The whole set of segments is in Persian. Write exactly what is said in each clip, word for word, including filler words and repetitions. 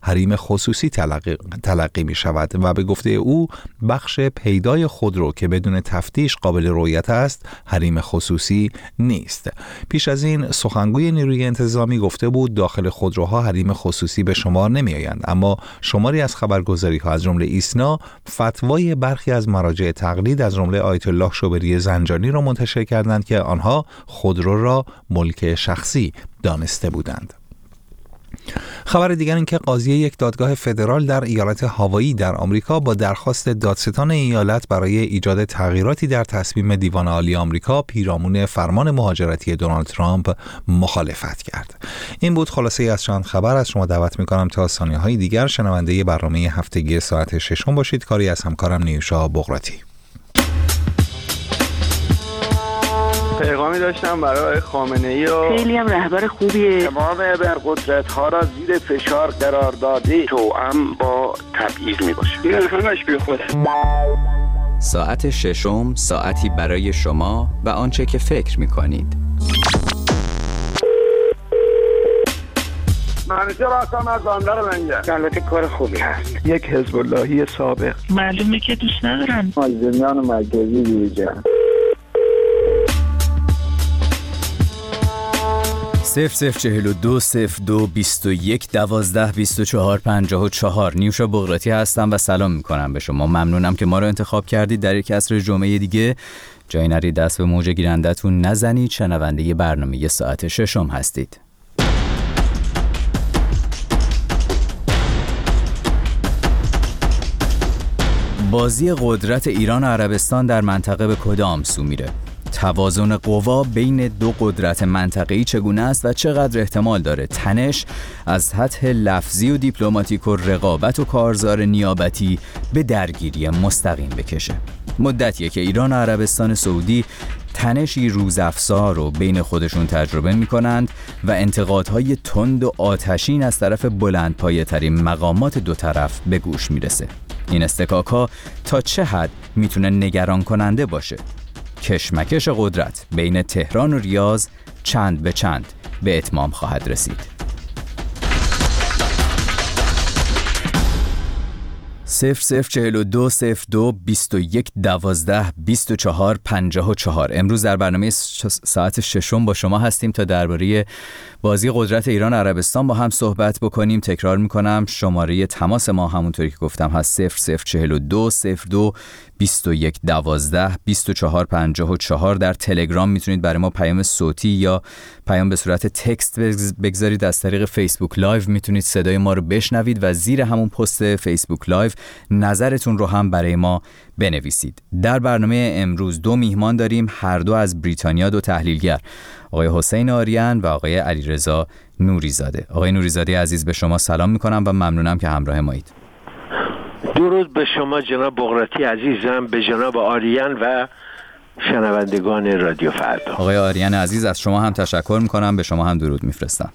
حریم خصوصی تلقی, تلقی می شود و به گفته او بخش پیدای خودرو که بدون تفتیش قابل رؤیت است حریم خصوصی نیست. پیش از این سخنگوی نیروی انتظامی گفته بود داخل خودروها حریم خصوصی به شمار نمی آیند، اما شماری از خبرگزاری ها از جمله ایسنا فتوای برخی از مراجع تقلید از جمله آیت الله شوبری زنجانی را منتشر کردند که آنها خودرو را ملک شخصی دانسته بودند. خبر دیگر این که قاضی یک دادگاه فدرال در ایالت هاوایی در آمریکا با درخواست دادستان ایالت برای ایجاد تغییراتی در تصمیم دیوان عالی آمریکا پیرامون فرمان مهاجرتی دونالد ترامپ مخالفت کرد. این بود خلاصه از چند خبر. از شما دعوت می‌کنم تا ثانیه‌های دیگر شنونده برنامه هفتگی ساعت ششم باشید. کاری از همکارم نیوشا بغراتی. پیغامی داشتم برای خامنه‌ای و خیلی هم رهبر خوبیه. تمام ابرقدرت‌ها را زیر فشار قرار داده توأم با تبعیض میباشه. این همش بی خوده. ساعت ششم، ساعتی برای شما و آنچه که فکر می‌کنید. منیجر هستم از بندر منجر. البته کار خوبی هست. یک حزب اللهی سابق. معلومه که دوست ندارن. مازندران مرکزی دیجا. صفر صفر چهل و دو صفر دو بیست و یک دوازده بیست و چهار پنجاه و چهار. نیوشا بغراتی هستم و سلام میکنم به شما. ممنونم که ما رو انتخاب کردید در یک عصر جمعه دیگه. جای نرید دست به موج گیرندتون نزنید. شنونده برنامه ساعت ششم هستید. بازی قدرت ایران و عربستان در منطقه به کدام سو میره؟ توازن قوا بین دو قدرت منطقه‌ای چگونه است و چقدر احتمال داره تنش از سطح لفظی و دیپلماتیک و رقابت و کارزار نیابتی به درگیری مستقیم بکشه؟ مدتیه که ایران و عربستان سعودی تنشی روزافزا رو بین خودشون تجربه می‌کنند و انتقادهای تند و آتشین از طرف بلندپایه‌ترین مقامات دو طرف به گوش میرسه. این استکاک‌ها تا چه حد میتونه نگران کننده باشه؟ کشمکش قدرت بین تهران و ریاض چند به چند به اتمام خواهد رسید. صفر صفر چهل و دو صفر دو بیست و یک دوازده بیست و چهار پنجاه و چهار. امروز در برنامه ساعت ششم با شما هستیم تا درباره بازی قدرت ایران و عربستان با هم صحبت بکنیم. تکرار میکنم شماره تماس ما همونطوری که گفتم هست صفر صفر چهل و دو صفر دو بیست و یک دوازده بیست و چهار پنجاه و چهار. در تلگرام میتونید برای ما پیام صوتی یا پیام به صورت تکست بگذارید. از طریق فیسبوک لایو میتونید صدای ما رو بشنوید و زیر همون پست فیسبوک لایو نظرتون رو هم برای ما بنویسید. در برنامه امروز دو میهمان داریم، هر دو از بریتانیا، دو تحلیلگر، آقای حسین آریان و آقای علیرضا نوریزاده. آقای نوریزاده عزیز به شما سلام میکنم و ممنونم که همراه مایید. درود به شما جناب بغراتی عزیزم، به جناب آریان و شنوندگان رادیو فردا. آقای آریان عزیز از شما هم تشکر میکنم، به شما هم درود میفرستم.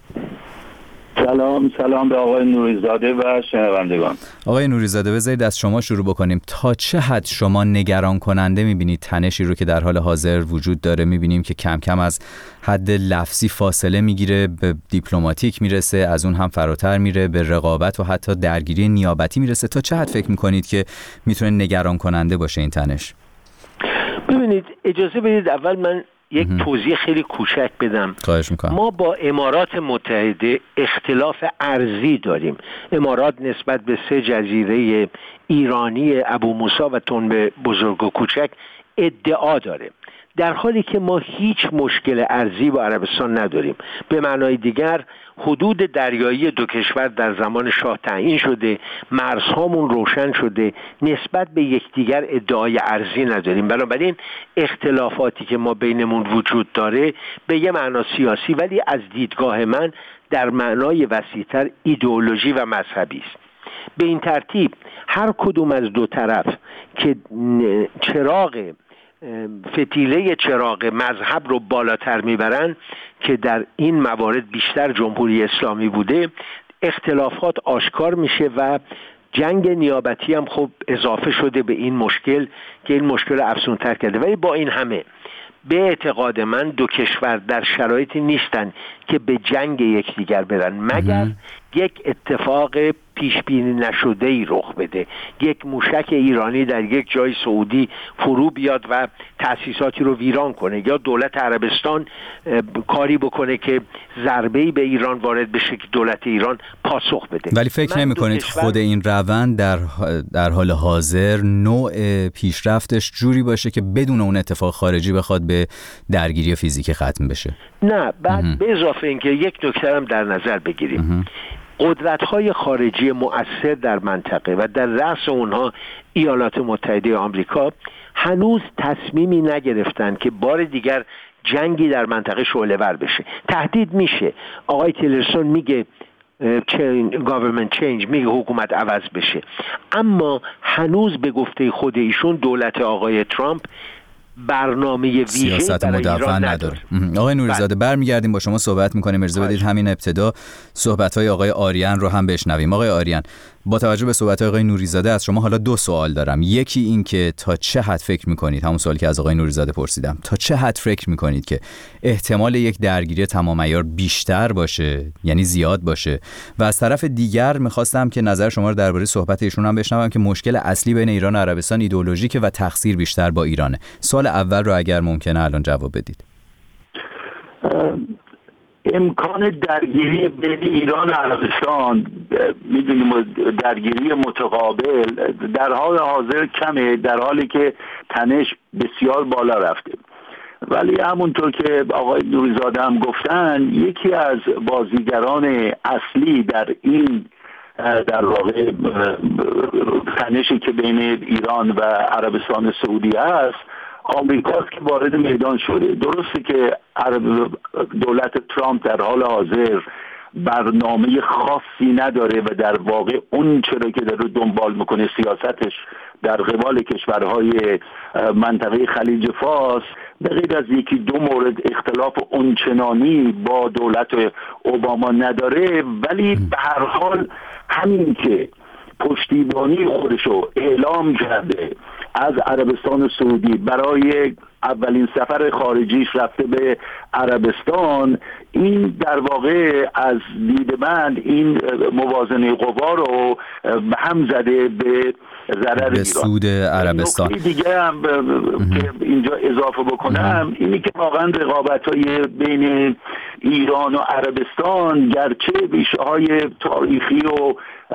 سلام سلام به آقای نوریزاده و شنوندگان. آقای نوریزاده بذارید از شما شروع بکنیم. تا چه حد شما نگران کننده میبینید تنشی رو که در حال حاضر وجود داره؟ میبینیم که کم کم از حد لفظی فاصله میگیره، به دیپلماتیک میرسه، از اون هم فراتر میره به رقابت و حتی درگیری نیابتی میرسه. تا چه حد فکر میکنید که میتونه نگران کننده باشه این تنش؟ ببینید اجازه بدید اول من یک توضیح خیلی کوچک بدم. خواهش میکنم. ما با امارات متحده اختلاف ارضی داریم. امارات نسبت به سه جزیره ایرانی ابو موسی و تنب بزرگ و کوچک ادعا داره، در حالی که ما هیچ مشکل ارضی با عربستان نداریم. به معنای دیگر حدود دریایی دو کشور در زمان شاه تعیین شده، مرزهامون روشن شده، نسبت به یکدیگر ادعای ارضی نداریم. بنابراین اختلافاتی که ما بینمون وجود داره به یه معنا سیاسی، ولی از دیدگاه من در معنای وسیع‌تر ایدئولوژی و مذهبی است. به این ترتیب هر کدوم از دو طرف که چراغ فتیله چراغ مذهب رو بالاتر میبرن که در این موارد بیشتر جمهوری اسلامی بوده، اختلافات آشکار میشه و جنگ نیابتی هم خب اضافه شده به این مشکل که این مشکل افزونتر کرده. ولی با این همه به اعتقاد من دو کشور در شرایطی نیستن که به جنگ یکدیگر برن مگر یک اتفاق پیش بینی نشده ای رخ بده، یک موشک ایرانی در یک جای سعودی فرو بیاد و تأسیساتی رو ویران کنه، یا دولت عربستان کاری بکنه که ضربه‌ای به ایران وارد بشه که دولت ایران پاسخ بده. ولی فکر نمی کنید خود این روند در در حال حاضر نوع پیشرفتش جوری باشه که بدون اون اتفاق خارجی بخواد به درگیری فیزیکی ختم بشه؟ نه، بعد به اضافه اینکه یک نکته هم در نظر بگیریم، قدرت‌های خارجی مؤثر در منطقه و در رأس اونها ایالات متحده آمریکا هنوز تصمیمی نگرفتن که بار دیگر جنگی در منطقه شعله‌ور بشه. تهدید میشه، آقای تیلرسون میگه government change، میگه حکومت عوض بشه، اما هنوز به گفته خود ایشون دولت آقای ترامپ برنامه ویژه‌ای سیاست مدون نداره. آقای نوریزاده برمیگردیم با شما صحبت میکنیم. اجازه بدید همین ابتدا صحبت‌های آقای آریان رو هم بشنویم. آقای آریان، با توجه به صحبت‌های آقای نوریزاده از شما حالا دو سوال دارم. یکی این که تا چه حد فکر میکنید، همون سوالی که از آقای نوریزاده پرسیدم، تا چه حد فکر میکنید که احتمال یک درگیری تمام عیار بیشتر باشه، یعنی زیاد باشه؟ و از طرف دیگر میخواستم که نظر شما رو درباره صحبت ایشون هم بشنوم که مشکل اصلی بین ایران و عربستان ایدئولوژیکه و تقصیر بیشتر با ایرانه. سوال اول رو اگر ممکنه الان جواب بدید. امکان درگیری بین ایران و عربستان، میدونیم درگیری متقابل در حال حاضر کمه، در حالی که تنش بسیار بالا رفته. ولی همونطور که آقای نوریزاده هم گفتن، یکی از بازیگران اصلی در این در واقع تنشی که بین ایران و عربستان سعودی است آمریکاست که وارد میدان شده. درسته که دولت ترامپ در حال حاضر برنامه خاصی نداره و در واقع اون چرا که داره دنبال میکنه سیاستش در قبال کشورهای منطقه خلیج فارس، به غیر از یکی دو مورد اختلاف اونچنانی با دولت اوباما نداره. ولی به هر حال همین که پشتیبانی خودشو اعلام کرده از عربستان سعودی برای اولین سفر خارجیش رفته به عربستان، این در واقع از دید من این موازنه قوا رو هم زده به ضرر ایران، به سود عربستان. نکته دیگه هم که اینجا اضافه بکنم اینی که واقعا رقابت‌های بین ایران و عربستان گرچه ریشه‌های تاریخی و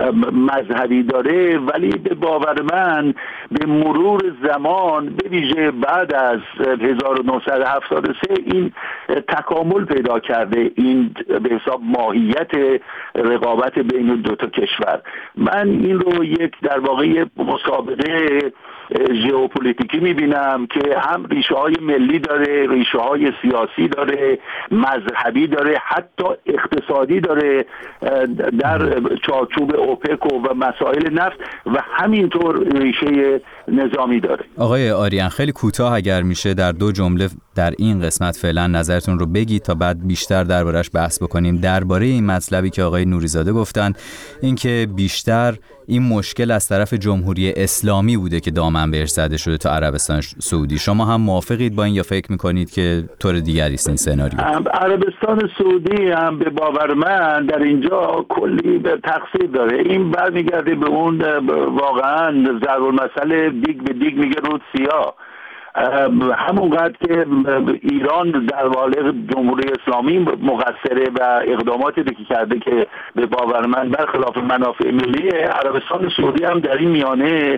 مذهبی داره، ولی به باور من به مرور زمان به ویژه بعد از هزار و نهصد و هفتاد و سه این تکامل پیدا کرده، این به حساب ماهیت رقابت بین دو تا کشور. من این رو یک در واقع مسابقه ژئوپلیتیکی میبینم که هم ریشه های ملی داره، ریشه های سیاسی داره، مذهبی داره، حتی اقتصادی داره در چارچوب اوپک و مسائل نفت، و همینطور ریشه نظامی داره. آقای آریان، خیلی کوتاه اگر میشه در دو جمله در این قسمت فعلا نظرتون رو بگید تا بعد بیشتر دربارش بحث بکنیم، درباره این مطلبی که آقای نوریزاده گفتن، اینکه بیشتر این مشکل از طرف جمهوری اسلامی بوده که دامن بهش زده شده تا عربستان سعودی. شما هم موافقید با این یا فکر میکنید که طور دیگری است این سناریو؟ عربستان سعودی هم به باور من در اینجا کلی به تقصیر داره. این برمیگرده به اون واقعا ضرب المثل دیگ به دیگ میگه رود سیاه. همونقدر که ایران در واقع جمهوری اسلامی مقصره و اقداماتی که کرده که به باور من برخلاف منافع ملی، عربستان سعودی هم در این میانه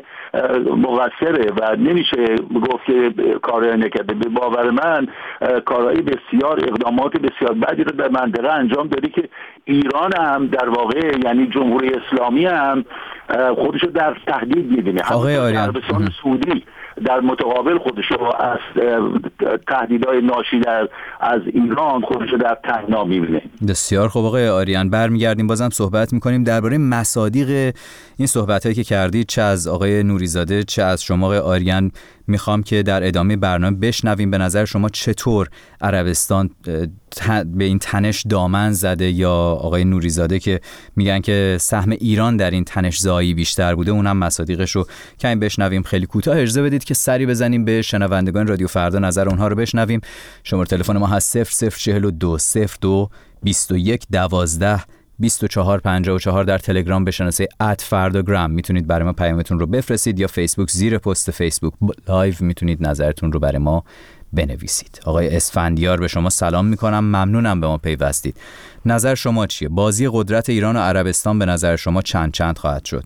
مقصره و نمیشه گفت که کارایی نکرده. به باور من کارهای بسیار اقدامات بسیار بدی رو در منطقه انجام داده که ایران هم در واقع یعنی جمهوری اسلامی هم خودش رو در تهدید می‌بینه. آقای آریان، عربستان سعودی در متقابل خودشو از تهدیدهای ناشی در از ایران خودشو در تنگنا می‌بینه. بسیار خوب آقای آریان، برمیگردیم بازم صحبت می‌کنیم درباره مصادیق این صحبتایی که کردید، چه از آقای نوریزاده چه از شما آقای آریان. میخوام که در ادامه برنامه بشنویم به نظر شما چطور عربستان به این تنش دامن زده، یا آقای نوریزاده که میگن که سهم ایران در این تنش زایی بیشتر بوده، اونم مصادیقش رو کمی بشنویم. خیلی کوتاه اجازه بدید که سری بزنیم به شنوندگان رادیو فردا نظر اونها رو بشنویم. شماره تلفن ما هست صفر صفر چهل و دو صفر دو بیست و یک دوازده بیست و چهار پنجاه و چهار. در تلگرام به شناسه ات فرداگرام میتونید برای ما پیامتون رو بفرستید، یا فیسبوک زیر پست فیسبوک لایو میتونید نظرتون رو برای ما بنویسید. آقای اسفندیار به شما سلام میکنم، ممنونم به ما پیوستید. نظر شما چیه؟ بازی قدرت ایران و عربستان به نظر شما چند چند خواهد شد؟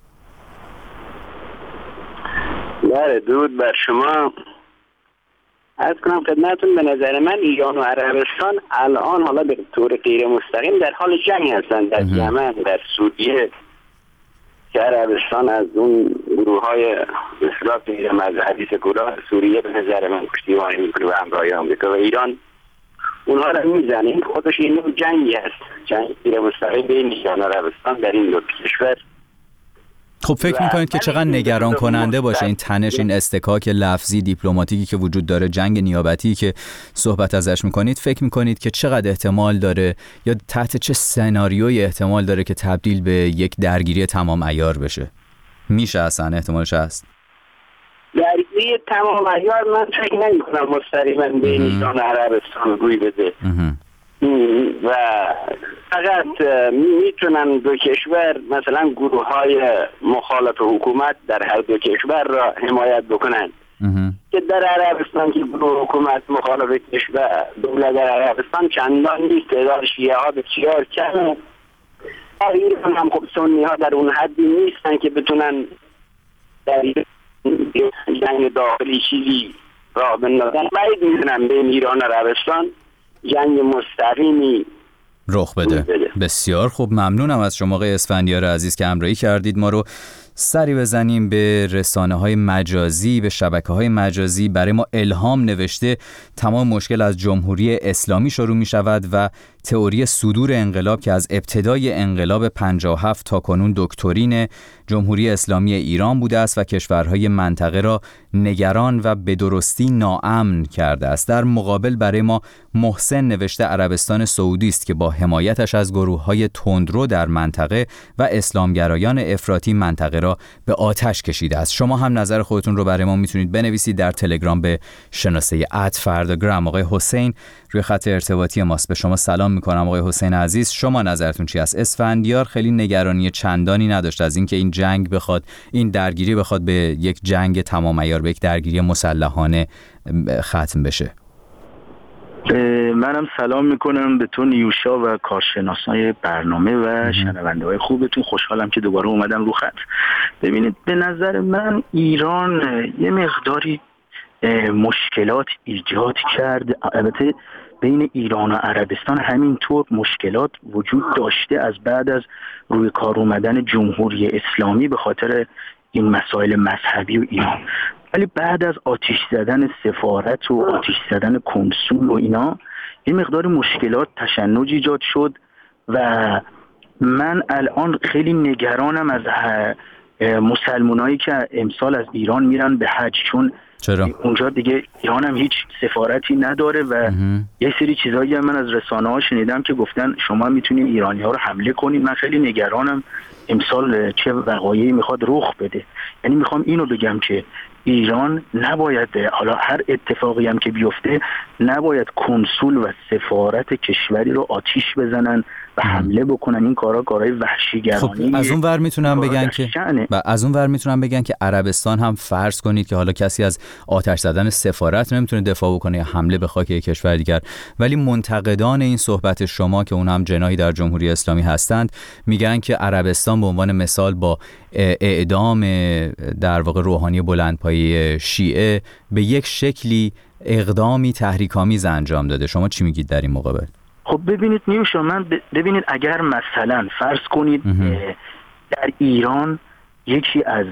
بله، درود بر شما. عرض کنم خدمتتون، به نظر من ایران و عربستان الان حالا به طور غیر مستقیم در حال جنگ هستند، در یمن، در سوریه، که عربستان از اون گروه های اصلاح غیر مذهبی سکولار سوریه به نظر من پشتیبانی میکنه و همراهی آمریکا و ایران اونها رو میزنه. این خودش این نوع جنگی هست، جنگ غیر مستقیم بین ایران و عربستان در این دو کشور. خب فکر میکنید که چقدر نگران کننده باشه این تنش، این استکاک لفظی دیپلماتیکی که وجود داره، جنگ نیابتی که صحبت ازش میکنید، فکر میکنید که چقدر احتمال داره یا تحت چه سناریوی احتمال داره که تبدیل به یک درگیری تمام عیار بشه؟ میشه اصلا احتمالش هست؟ درگیری تمام عیار من فکر نمیکنم مستقیما بین ایران و عربستان روی بده و فقط میتونن دو کشور مثلا گروه های مخالف حکومت در هر دو کشور را حمایت بکنن که در عربستان که گروه حکومت مخالف کشور دولت در عربستان چندان نیست، تعداد شیعه ها بسیار کمه. در ایران هم خب سنی ها در اون حدی نیستن که بتونن در جنگ داخلی چیزی را بندازن. باید میتونن بین ایران و عربستان جنگ مستقیمی رخ بده. بده. بسیار خوب، ممنونم از شما آقای اسفندیار عزیز که همراهی کردید ما رو. سری بزنیم به رسانه‌های مجازی، به شبکه‌های مجازی. برای ما الهام نوشته تمام مشکل از جمهوری اسلامی شروع می‌شود و تئوری صدور انقلاب که از ابتدای انقلاب پنجاه و هفت تا کنون دکترین جمهوری اسلامی ایران بوده است و کشورهای منطقه را نگران و به درستی ناامن کرده است. در مقابل برای ما محسن نوشته عربستان سعودی است که با حمایتش از گروه‌های تندرو در منطقه و اسلامگرایان افراطی منطقه را به آتش کشیده است. شما هم نظر خودتون رو برای ما میتونید بنویسید در تلگرام به شناسه ات فرداگرام. آقای حسین روی خط ارتباطی ماست. به شما سلام میکنم آقای حسین عزیز، شما نظرتون چی است؟ اسفندیار خیلی نگرانی چندانی نداشت از اینکه این جنگ بخواد، این درگیری بخواد به یک جنگ تمام عیار، به یک درگیری مسلحانه ختم بشه. منم سلام میکنم به تو نیوشا و کارشناسای برنامه و شنونده های خوبتون. خوشحالم که دوباره اومدم رو خط. ببینید، به نظر من ایران یه مقداری مشکلات ایجاد کرد. البته بین ایران و عربستان همینطور مشکلات وجود داشته از بعد از روی کار اومدن جمهوری اسلامی به خاطر این مسائل مذهبی و اینا، ولی بعد از آتش زدن سفارت و آتش زدن کنسول و اینا یه مقدار مشکلات تشنج ایجاد شد و من الان خیلی نگرانم از مسلمانایی که امسال از ایران میرن به حج، چون چرا؟ اونجا دیگه ایران هم هیچ سفارتی نداره و امه. یه سری چیزایی هم من از رسانه ها شنیدم که گفتن شما میتونین ایرانی ها رو حمله کنین. من خیلی نگرانم امسال چه وقایعی میخواد رخ بده. یعنی میخوام اینو بگم که ایران نباید، حالا هر اتفاقی هم که بیفته، نباید کنسول و سفارت کشوری رو آتیش بزنن و حمله بکنن. این کارا کارهای وحشیگرانی. خب از اون ور میتونم بگن که و از اون ور میتونم بگن که عربستان هم فرض کنید که حالا کسی از آتش زدن سفارت نمیتونه دفاع بکنه یا حمله به خاک یک کشور دیگر، ولی منتقدان این صحبت شما که اون هم جناحی در جمهوری اسلامی هستند میگن که عربستان به عنوان مثال با اعدام در واقع روحانی بلندپایه شیعه به یک شکلی اقدامی تحریک‌آمیز انجام داده. شما چی میگید در این مقابل؟ خب ببینید نیوشا، من ببینید اگر مثلا فرض کنید در ایران یکی از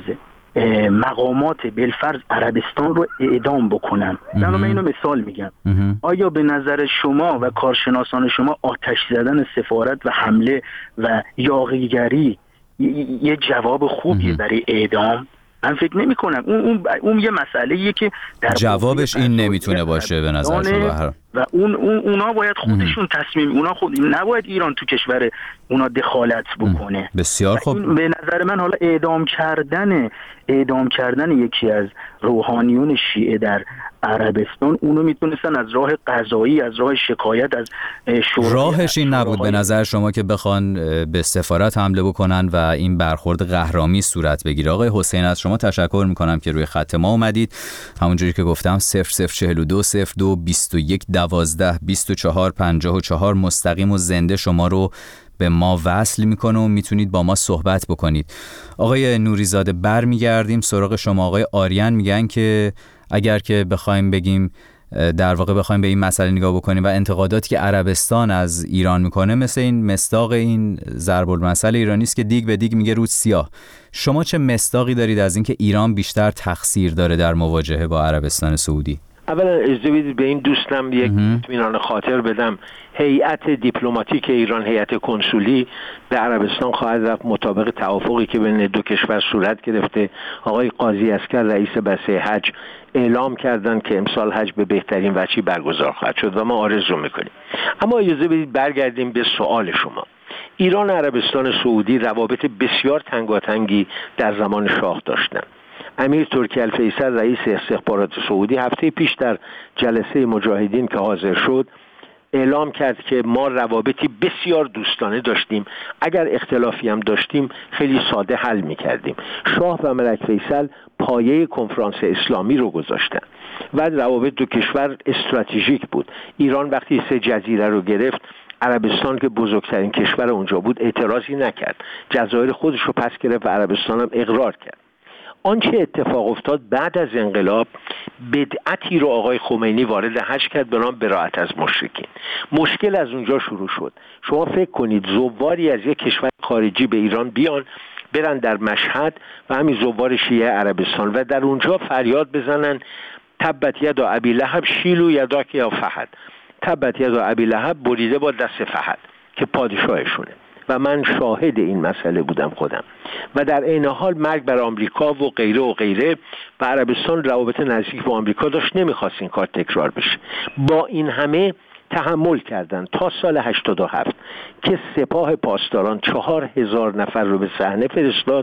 مقامات بالفرض عربستان رو اعدام بکنن، من اینو مثال میگم، آیا به نظر شما و کارشناسان شما آتش زدن سفارت و حمله و یاغیگری یه جواب خوبیه برای اعدام؟ من فکر نمی کنم. اون, اون, اون یه مسئله ایه که در جوابش این نمیتونه باشه به نظر شما. و اون اون اونا باید خودشون تصمیم، اونا خود نباید ایران تو کشور اونا دخالت بکنه. بسیار خوب. به نظر من حالا اعدام کردن اعدام کردن یکی از روحانیون شیعه در عربستان، اونو میتونستن از راه قضایی، از راه شکایت از شورای، راهش این نبود به نظر شما که بخوان به سفارت حمله بکنن و این برخورد قهرامی صورت بگیره؟ آقای حسین از شما تشکر میکنم که روی خط ما اومدید. همونجوری که گفتم صفر صفر چهل و دو صفر دو بیست و یک دوازده بیست و چهار پنجاه و چهار مستقیم و زنده شما رو به ما وصل میکنه و میتونید با ما صحبت بکنید. آقای نوریزاده برمیگردیم سراغ شما. آقای آریان میگن که اگر که بخوایم بگیم در واقع بخوایم به این مسئله نگاه بکنیم و انتقاداتی که عربستان از ایران میکنه مثل این مصداق این ضرب المثل ایرانی است که دیگ به دیگ میگه رود سیاه. شما چه مصداقی دارید از اینکه ایران بیشتر تقصیر داره در مواجهه با عربستان سعودی؟ اولا اجازه بدید به این دوستم یک اطمینان خاطر بدم. هیئت دیپلماتیک ایران، هیئت کنسولی به عربستان خواهد رفت مطابق توافقی که بین دو کشور صورت گرفته. آقای قاضی عسکر رئیس بسته حج اعلام کردند که امسال حج به بهترین وجهی برگزار خواهد شد و ما آرزو میکنیم. اما اجازه بدید برگردیم به سوال شما. ایران و عربستان سعودی روابط بسیار تنگاتنگی در زمان شاه داشتند. امیر ترکی الفیصل رئیس استخبارات سعودی هفته پیش در جلسه مجاهدین که حاضر شد اعلام کرد که ما روابطی بسیار دوستانه داشتیم، اگر اختلافی هم داشتیم خیلی ساده حل می‌کردیم. شاه و ملک فیصل پایه کنفرانس اسلامی رو گذاشتن و روابط دو کشور استراتژیک بود. ایران وقتی سه جزیره رو گرفت، عربستان که بزرگترین کشور اونجا بود اعتراضی نکرد، جزایر خودش رو پس گرفت و عربستان هم اقرار کرد. آنچه اتفاق افتاد بعد از انقلاب، بدعتی رو آقای خمینی وارد حج کرد به نام براءت از مشرکین. مشکل از اونجا شروع شد. شما فکر کنید زواری از یک کشور خارجی به ایران بیان، برن در مشهد و همین زوار شیعه عربستان و در اونجا فریاد بزنن تبت یدا ابی لهب شیلو یداک یا فهد، تبت یدا ابی لهب بریده با دست فهد که پادشاهشونه. و من شاهد این مسئله بودم خودم. و در عین حال مرگ بر آمریکا و غیره و غیره و عربستان روابط نزدیک با آمریکا داشت، نمیخواست این کار تکرار بشه. با این همه تحمل کردن تا سال هشتاد و هفت که سپاه پاسداران چهار هزار نفر رو به صحنه فرستاد،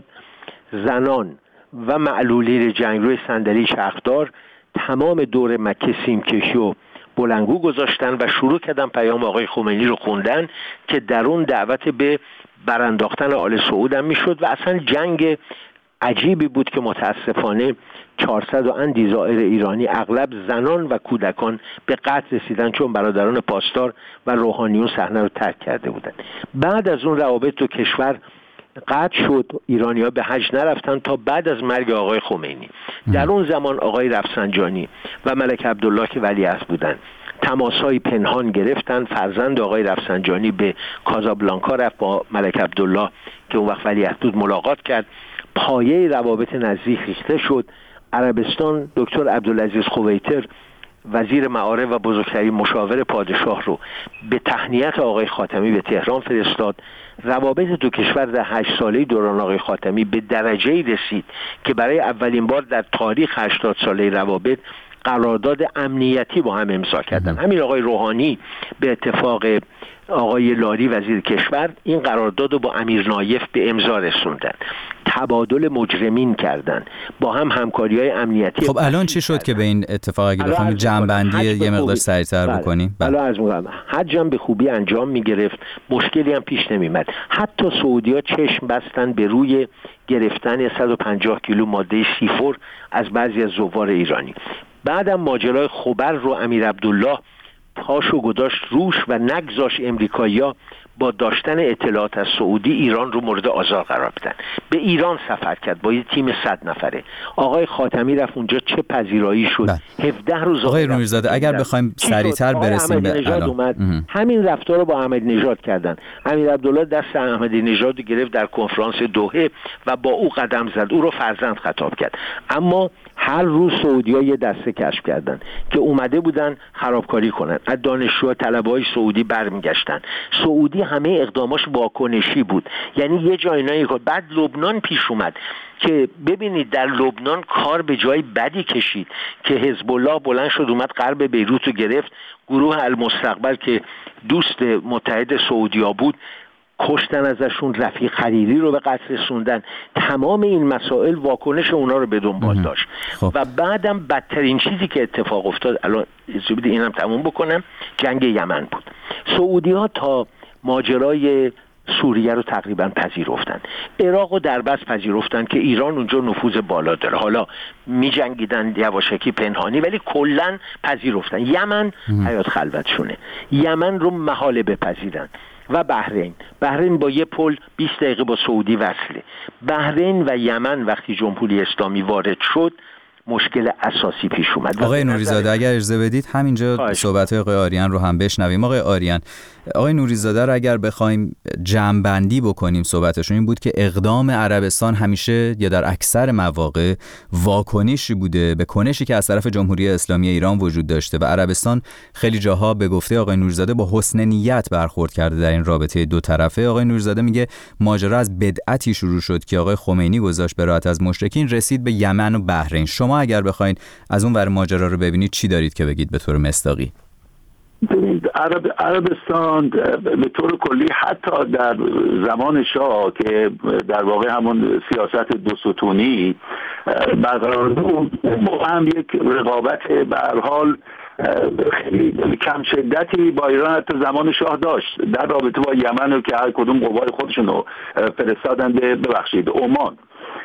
زنان و معلولین جنگجوی صندلی چرخدار تمام دور مکه سیمکشی و بلنگو گذاشتن و شروع کردن پیام آقای خمینی رو خوندن که در اون دعوت به برانداختن آل سعود هم میشد و اصلا جنگ عجیبی بود که متاسفانه چهارصد و اندی زائر ایرانی اغلب زنان و کودکان به قتل رسیدن چون برادران پاسدار و روحانیون صحنه رو ترک کرده بودن. بعد از اون روابط دو کشور قطع شد، ایرانی‌ها به حج نرفتن تا بعد از مرگ آقای خمینی. در اون زمان آقای رفسنجانی و ملک عبدالله که ولیعهد بودن تماس‌های پنهان گرفتن. فرزند آقای رفسنجانی به کازابلانکا رفت، با ملک عبدالله که اون وقت ولیعهد بود ملاقات کرد. پایه روابط نزدیک ریخته شد. عربستان دکتر عبدالعزیز خویتر وزیر معارف و بزرگترین مشاور پادشاه رو به تهنیت آقای خاتمی به تهران فرستاد. روابط دو کشور در هشت ساله دوران آقای خاتمی به درجه‌ای رسید که برای اولین بار در تاریخ هشتاد ساله روابط قرارداد امنیتی با هم امضا کردن. همین آقای روحانی به اتفاق آقای لاری وزیر کشور این قرارداد رو با امیر نایف به امضا رسوندن. تبادل مجرمین کردن، با هم همکاری‌های امنیتی. خب الان چی شد که به این اتفاق اگه بخوایم جمع‌بندی یه مقدار سریع‌تر بکنیم؟ الان از میگم حج هم به خوبی انجام می‌گرفت، مشکلی هم پیش نمی‌اومد. حتی سعودی‌ها چشم بستن به روی گرفتن صد و پنجاه کیلو ماده سیفور از بعضی از زوار ایرانی. بعدم ماجرای خبر رو امیر عبدالله پاشو گذاشت روش و نگذاشت امریکایی‌ها با داشتن اطلاعات از سعودی ایران رو مورد آزار قرار بدن. به ایران سفر کرد با یه تیم صد نفره. آقای خاتمی رفت اونجا، چه پذیرایی شد. هفده روز آقای نوری‌زاده اگر بخوایم سریعتر برسیم به الان همین رفتار رو با احمدی نژاد کردن. امیر عبدالله دست احمدی نژاد رو گرفت در کنفرانس دوحه و با او قدم زد، او رو فرزند خطاب کرد. اما هر روز سعودی‌ها یه دسته کشف کردن که اومده بودن خرابکاری کنن، از دانشجو طلبه‌های سعودی برمیگشتن. سعودی همه اقداماش واکنشی بود، یعنی یه جایینایی که بعد لبنان پیش اومد که ببینید در لبنان کار به جای بدی کشید که حزب الله بلند شد اومد غرب بیروت رو گرفت، گروه المستقبل که دوست متحد سعودیا بود کشتن ازشون، رفیق حریری رو به قتل رسوندن. تمام این مسائل واکنش اونا رو به دنبال داشت. خب. و بعدم بدترین چیزی که اتفاق افتاد، الان زبده اینم تموم بکنم، جنگ یمن بود. سعودی ها تا ماجرای سوریه رو تقریبا پذیرفتن، عراق رو در بس پذیرفتن که ایران اونجا نفوذ بالا داره، حالا می جنگیدن یواشکی پنهانی ولی کلن پذیرفتن. یمن حیات خلوتشونه، یمن رو محاله بپذیرن. و بحرین بحرین با یه پل بیست دقیقه با سعودی وصله. بحرین و یمن وقتی جمهوری اسلامی وارد شد مشکل اساسی پیش اومد. آقای نوریزاده اگر اجازه بدید همینجا صحبت‌های آقای آریان رو هم بشنویم. آقای آریان، آقای نوریزاده رو اگر بخوایم جمع‌بندی بکنیم صحبتشون این بود که اقدام عربستان همیشه یا در اکثر مواقع واکنشی بوده به کنشی که از طرف جمهوری اسلامی ایران وجود داشته و عربستان خیلی جاها به گفته آقای نوریزاده با حسن نیت برخورد کرده در این رابطه دو طرفه. آقای نوریزاده میگه ماجرا از بدعتی شروع شد که آقای خمینی گذاشت براءت از مشرکین، رسید به یمن و بحرین. شما اگر بخواید از اون ور ماجرا رو ببینید چی دارید که بگید به طور مصداقی؟ ببینید عرب عربستان به طور کلی حتی در زمان شاه که در واقع همون سیاست دو ستونی برقرار بود، اون هم یک رقابت به هر حال خیلی کم شدتی با ایران حتی زمان شاه داشت در رابطه با یمن رو که هر کدوم قوای خودشون رو فرستادن به ببخشید عمان.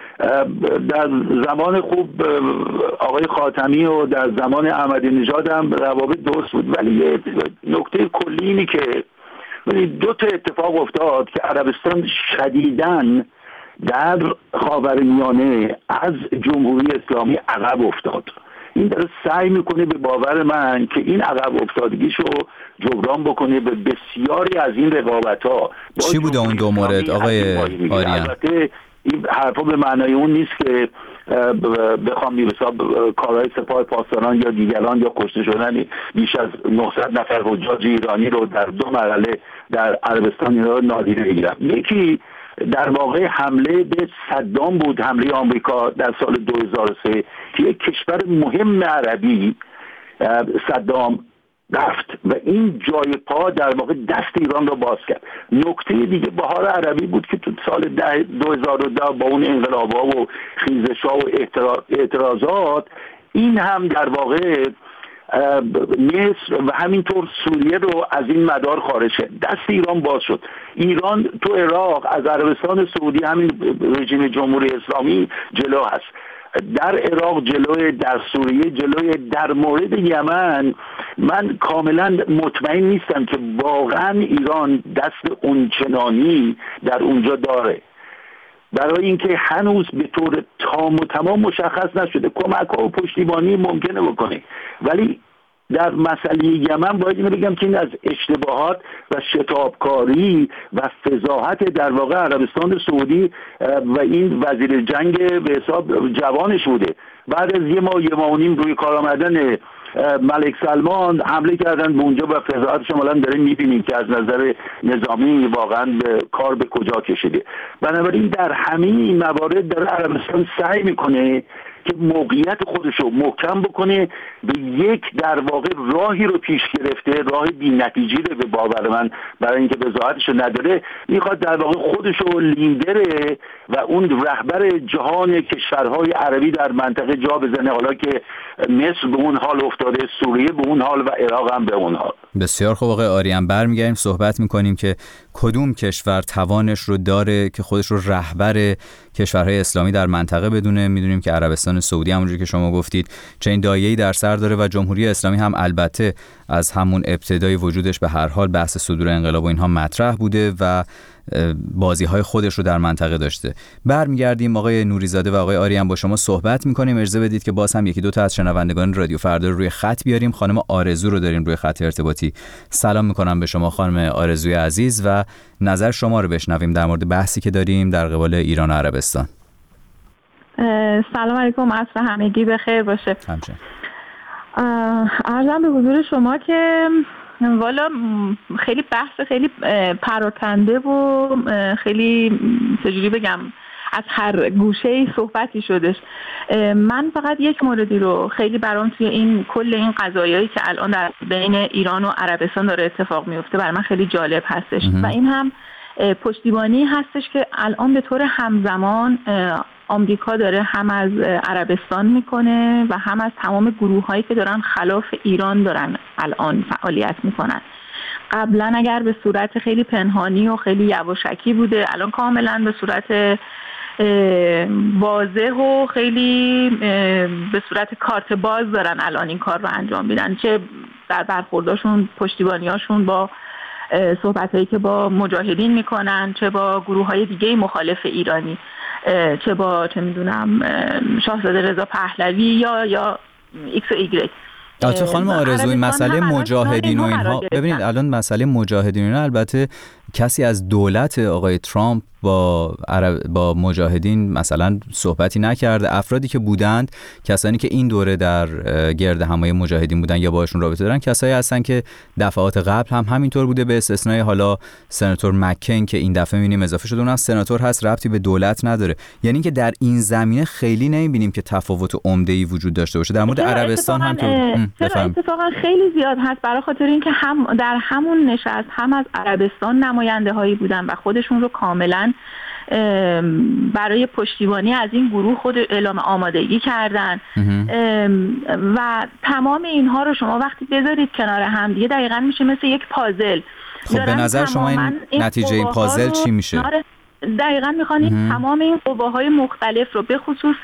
در زمان خوب آقای خاتمی و در زمان احمدی نژاد هم روابط درست بود، ولی نکته کلی اینی که دو تا اتفاق افتاد که عربستان شدیداً در خاورمیانه از جمهوری اسلامی عقب افتاد. این داره سعی میکنه به باور من که این عقب افتادگیشو جبران بکنه به بسیاری از این رقابت‌ها. چی بوده اون دو مورد آقای آریان؟ این حرفا به معنای اون نیست که بخوام به حساب کارهای سپاه پاسداران یا دیگران یا کشته شدن بیش از نهصد نفر حجاج ایرانی رو در دو مرحله در عربستان رو نادیده بگیرم. یکی در واقع حمله به صدام بود، حمله آمریکا در سال دو هزار و سه که یک کشور مهم عربی صدام رفت و این جای پا در واقع دست ایران رو باز کرد. نکته دیگه بهار عربی بود که تو سال دو هزار و ده با اون انقلاب‌ها و خیزش‌ها و اعتراضات این هم در واقع مصر و همینطور سوریه رو از این مدار خارج شد، دست ایران باز شد. ایران تو عراق از عربستان سعودی همین رژیم جمهوری اسلامی جلو هست، در عراق جلوی، در سوریه جلوی. در مورد یمن من کاملا مطمئن نیستم که واقعا ایران دست اونچنانی در اونجا داره، برای اینکه هنوز به طور تام و تمام مشخص نشده. کمک‌ها و پشتیبانی ممکنه بکنه، ولی در مسئله یمن باید اینو بگم که این از اشتباهات و شتابکاری و فضاحت در واقع عربستان سعودی و این وزیر جنگ به حساب جوانش بوده. بعد از یه ماه یه ماه و نیم روی کار آمدن ملک سلمان حمله کردن به اونجا و فضاحت شمالا داره میبینیم که از نظر نظامی واقعا به کار به کجا کشیده. بنابراین در همه این موارد داره عربستان سعی میکنه که موقعیت خودش رو محکم بکنه، به یک در واقع راهی رو پیش گرفته، راه بی نتیجه رو به باور من، برای اینکه وضاحتش رو نداره، میخواد در واقع خودش رو لیدره و اون رهبر جهان کشورهای عربی در منطقه جا بزنه، حالا که مصر به اون حال افتاده، سوریه به اون حال و عراق هم به اون حال. بسیار خوب آقای آریان، برمیگردیم صحبت میکنیم که کدوم کشور توانش رو داره که خودش رو رهبر کشورهای اسلامی در منطقه بدونه. میدونیم که عربستان سعودی همونجوری که شما گفتید چنین دایه‌ای در سر داره و جمهوری اسلامی هم البته از همون ابتدای وجودش به هر حال بحث صدور انقلاب و اینها مطرح بوده و بازی‌های خودش رو در منطقه داشته. برمیگردیم آقای نوریزاده و آقای آریان با شما صحبت می‌کنیم. اجازه بدید که باز هم یکی دو تا از شنوندگان رادیو فردا رو روی خط بیاریم. خانم آرزو رو داریم روی خط ارتباطی. سلام می‌کنم به شما خانم آرزوی عزیز و نظر شما رو بشنویم در مورد بحثی که داریم در قبال ایران و عربستان. سلام علیکم، عصر همگی بخیر باشه. همچنین. عرضم به حضور شما که والا خیلی بحث خیلی پراکنده و خیلی چجوری بگم از هر گوشه‌ای صحبتی شدش. من فقط یک موردی رو خیلی برام توی این کل این قضایایی که الان در بین ایران و عربستان داره اتفاق میفته برای من خیلی جالب هستش و این هم پشتیبانی هستش که الان به طور همزمان آمریکا داره هم از عربستان میکنه و هم از تمام گروه هایی که دارن خلاف ایران دارن الان فعالیت میکنن. قبلا اگر به صورت خیلی پنهانی و خیلی یواشکی بوده، الان کاملا به صورت واضح و خیلی به صورت کارت باز دارن الان این کار رو انجام میدن، چه در برخورداشون پشتیبانیاشون با صحبتایی که با مجاهدین میکنن، چه با گروه های دیگه مخالف ایرانی، چه با چه میدونم شاهزاده رضا پهلوی یا یا ایکس و ایگرگ. البته خانم آرزو این مسئله مجاهدین و اینها، ببینید الان مسئله مجاهدین و اینها البته کسی از دولت آقای ترامپ با عرب با مجاهدین مثلا صحبتی نکرده. افرادی که بودند، کسانی که این دوره در گرد همای مجاهدین بودن یا باشون رابطه دارن، کسایی هستن که دفعات قبل هم همینطور بوده، به استثنای حالا سناتور مکین که این دفعه می‌بینیم اضافه شده، اونم سناتور هست، ربطی به دولت نداره. یعنی که در این زمینه خیلی نمی‌بینیم که تفاوت عمده‌ای وجود داشته باشه. در مورد عربستان هم که اتفاقا خیلی زیاد هست، برای خاطر اینکه هم در همون نشست هم از عربستان نماینده هایی بودن و خودشون رو کاملا برای پشتیبانی از این گروه خود اعلام آمادگی کردن و تمام اینها رو شما وقتی بذارید کنار هم دیگه دقیقاً میشه مثل یک پازل. خب به نظر شما این نتیجه این پازل چی میشه؟ دقیقاً میخوان تمام این قواهای مختلف رو به خصوص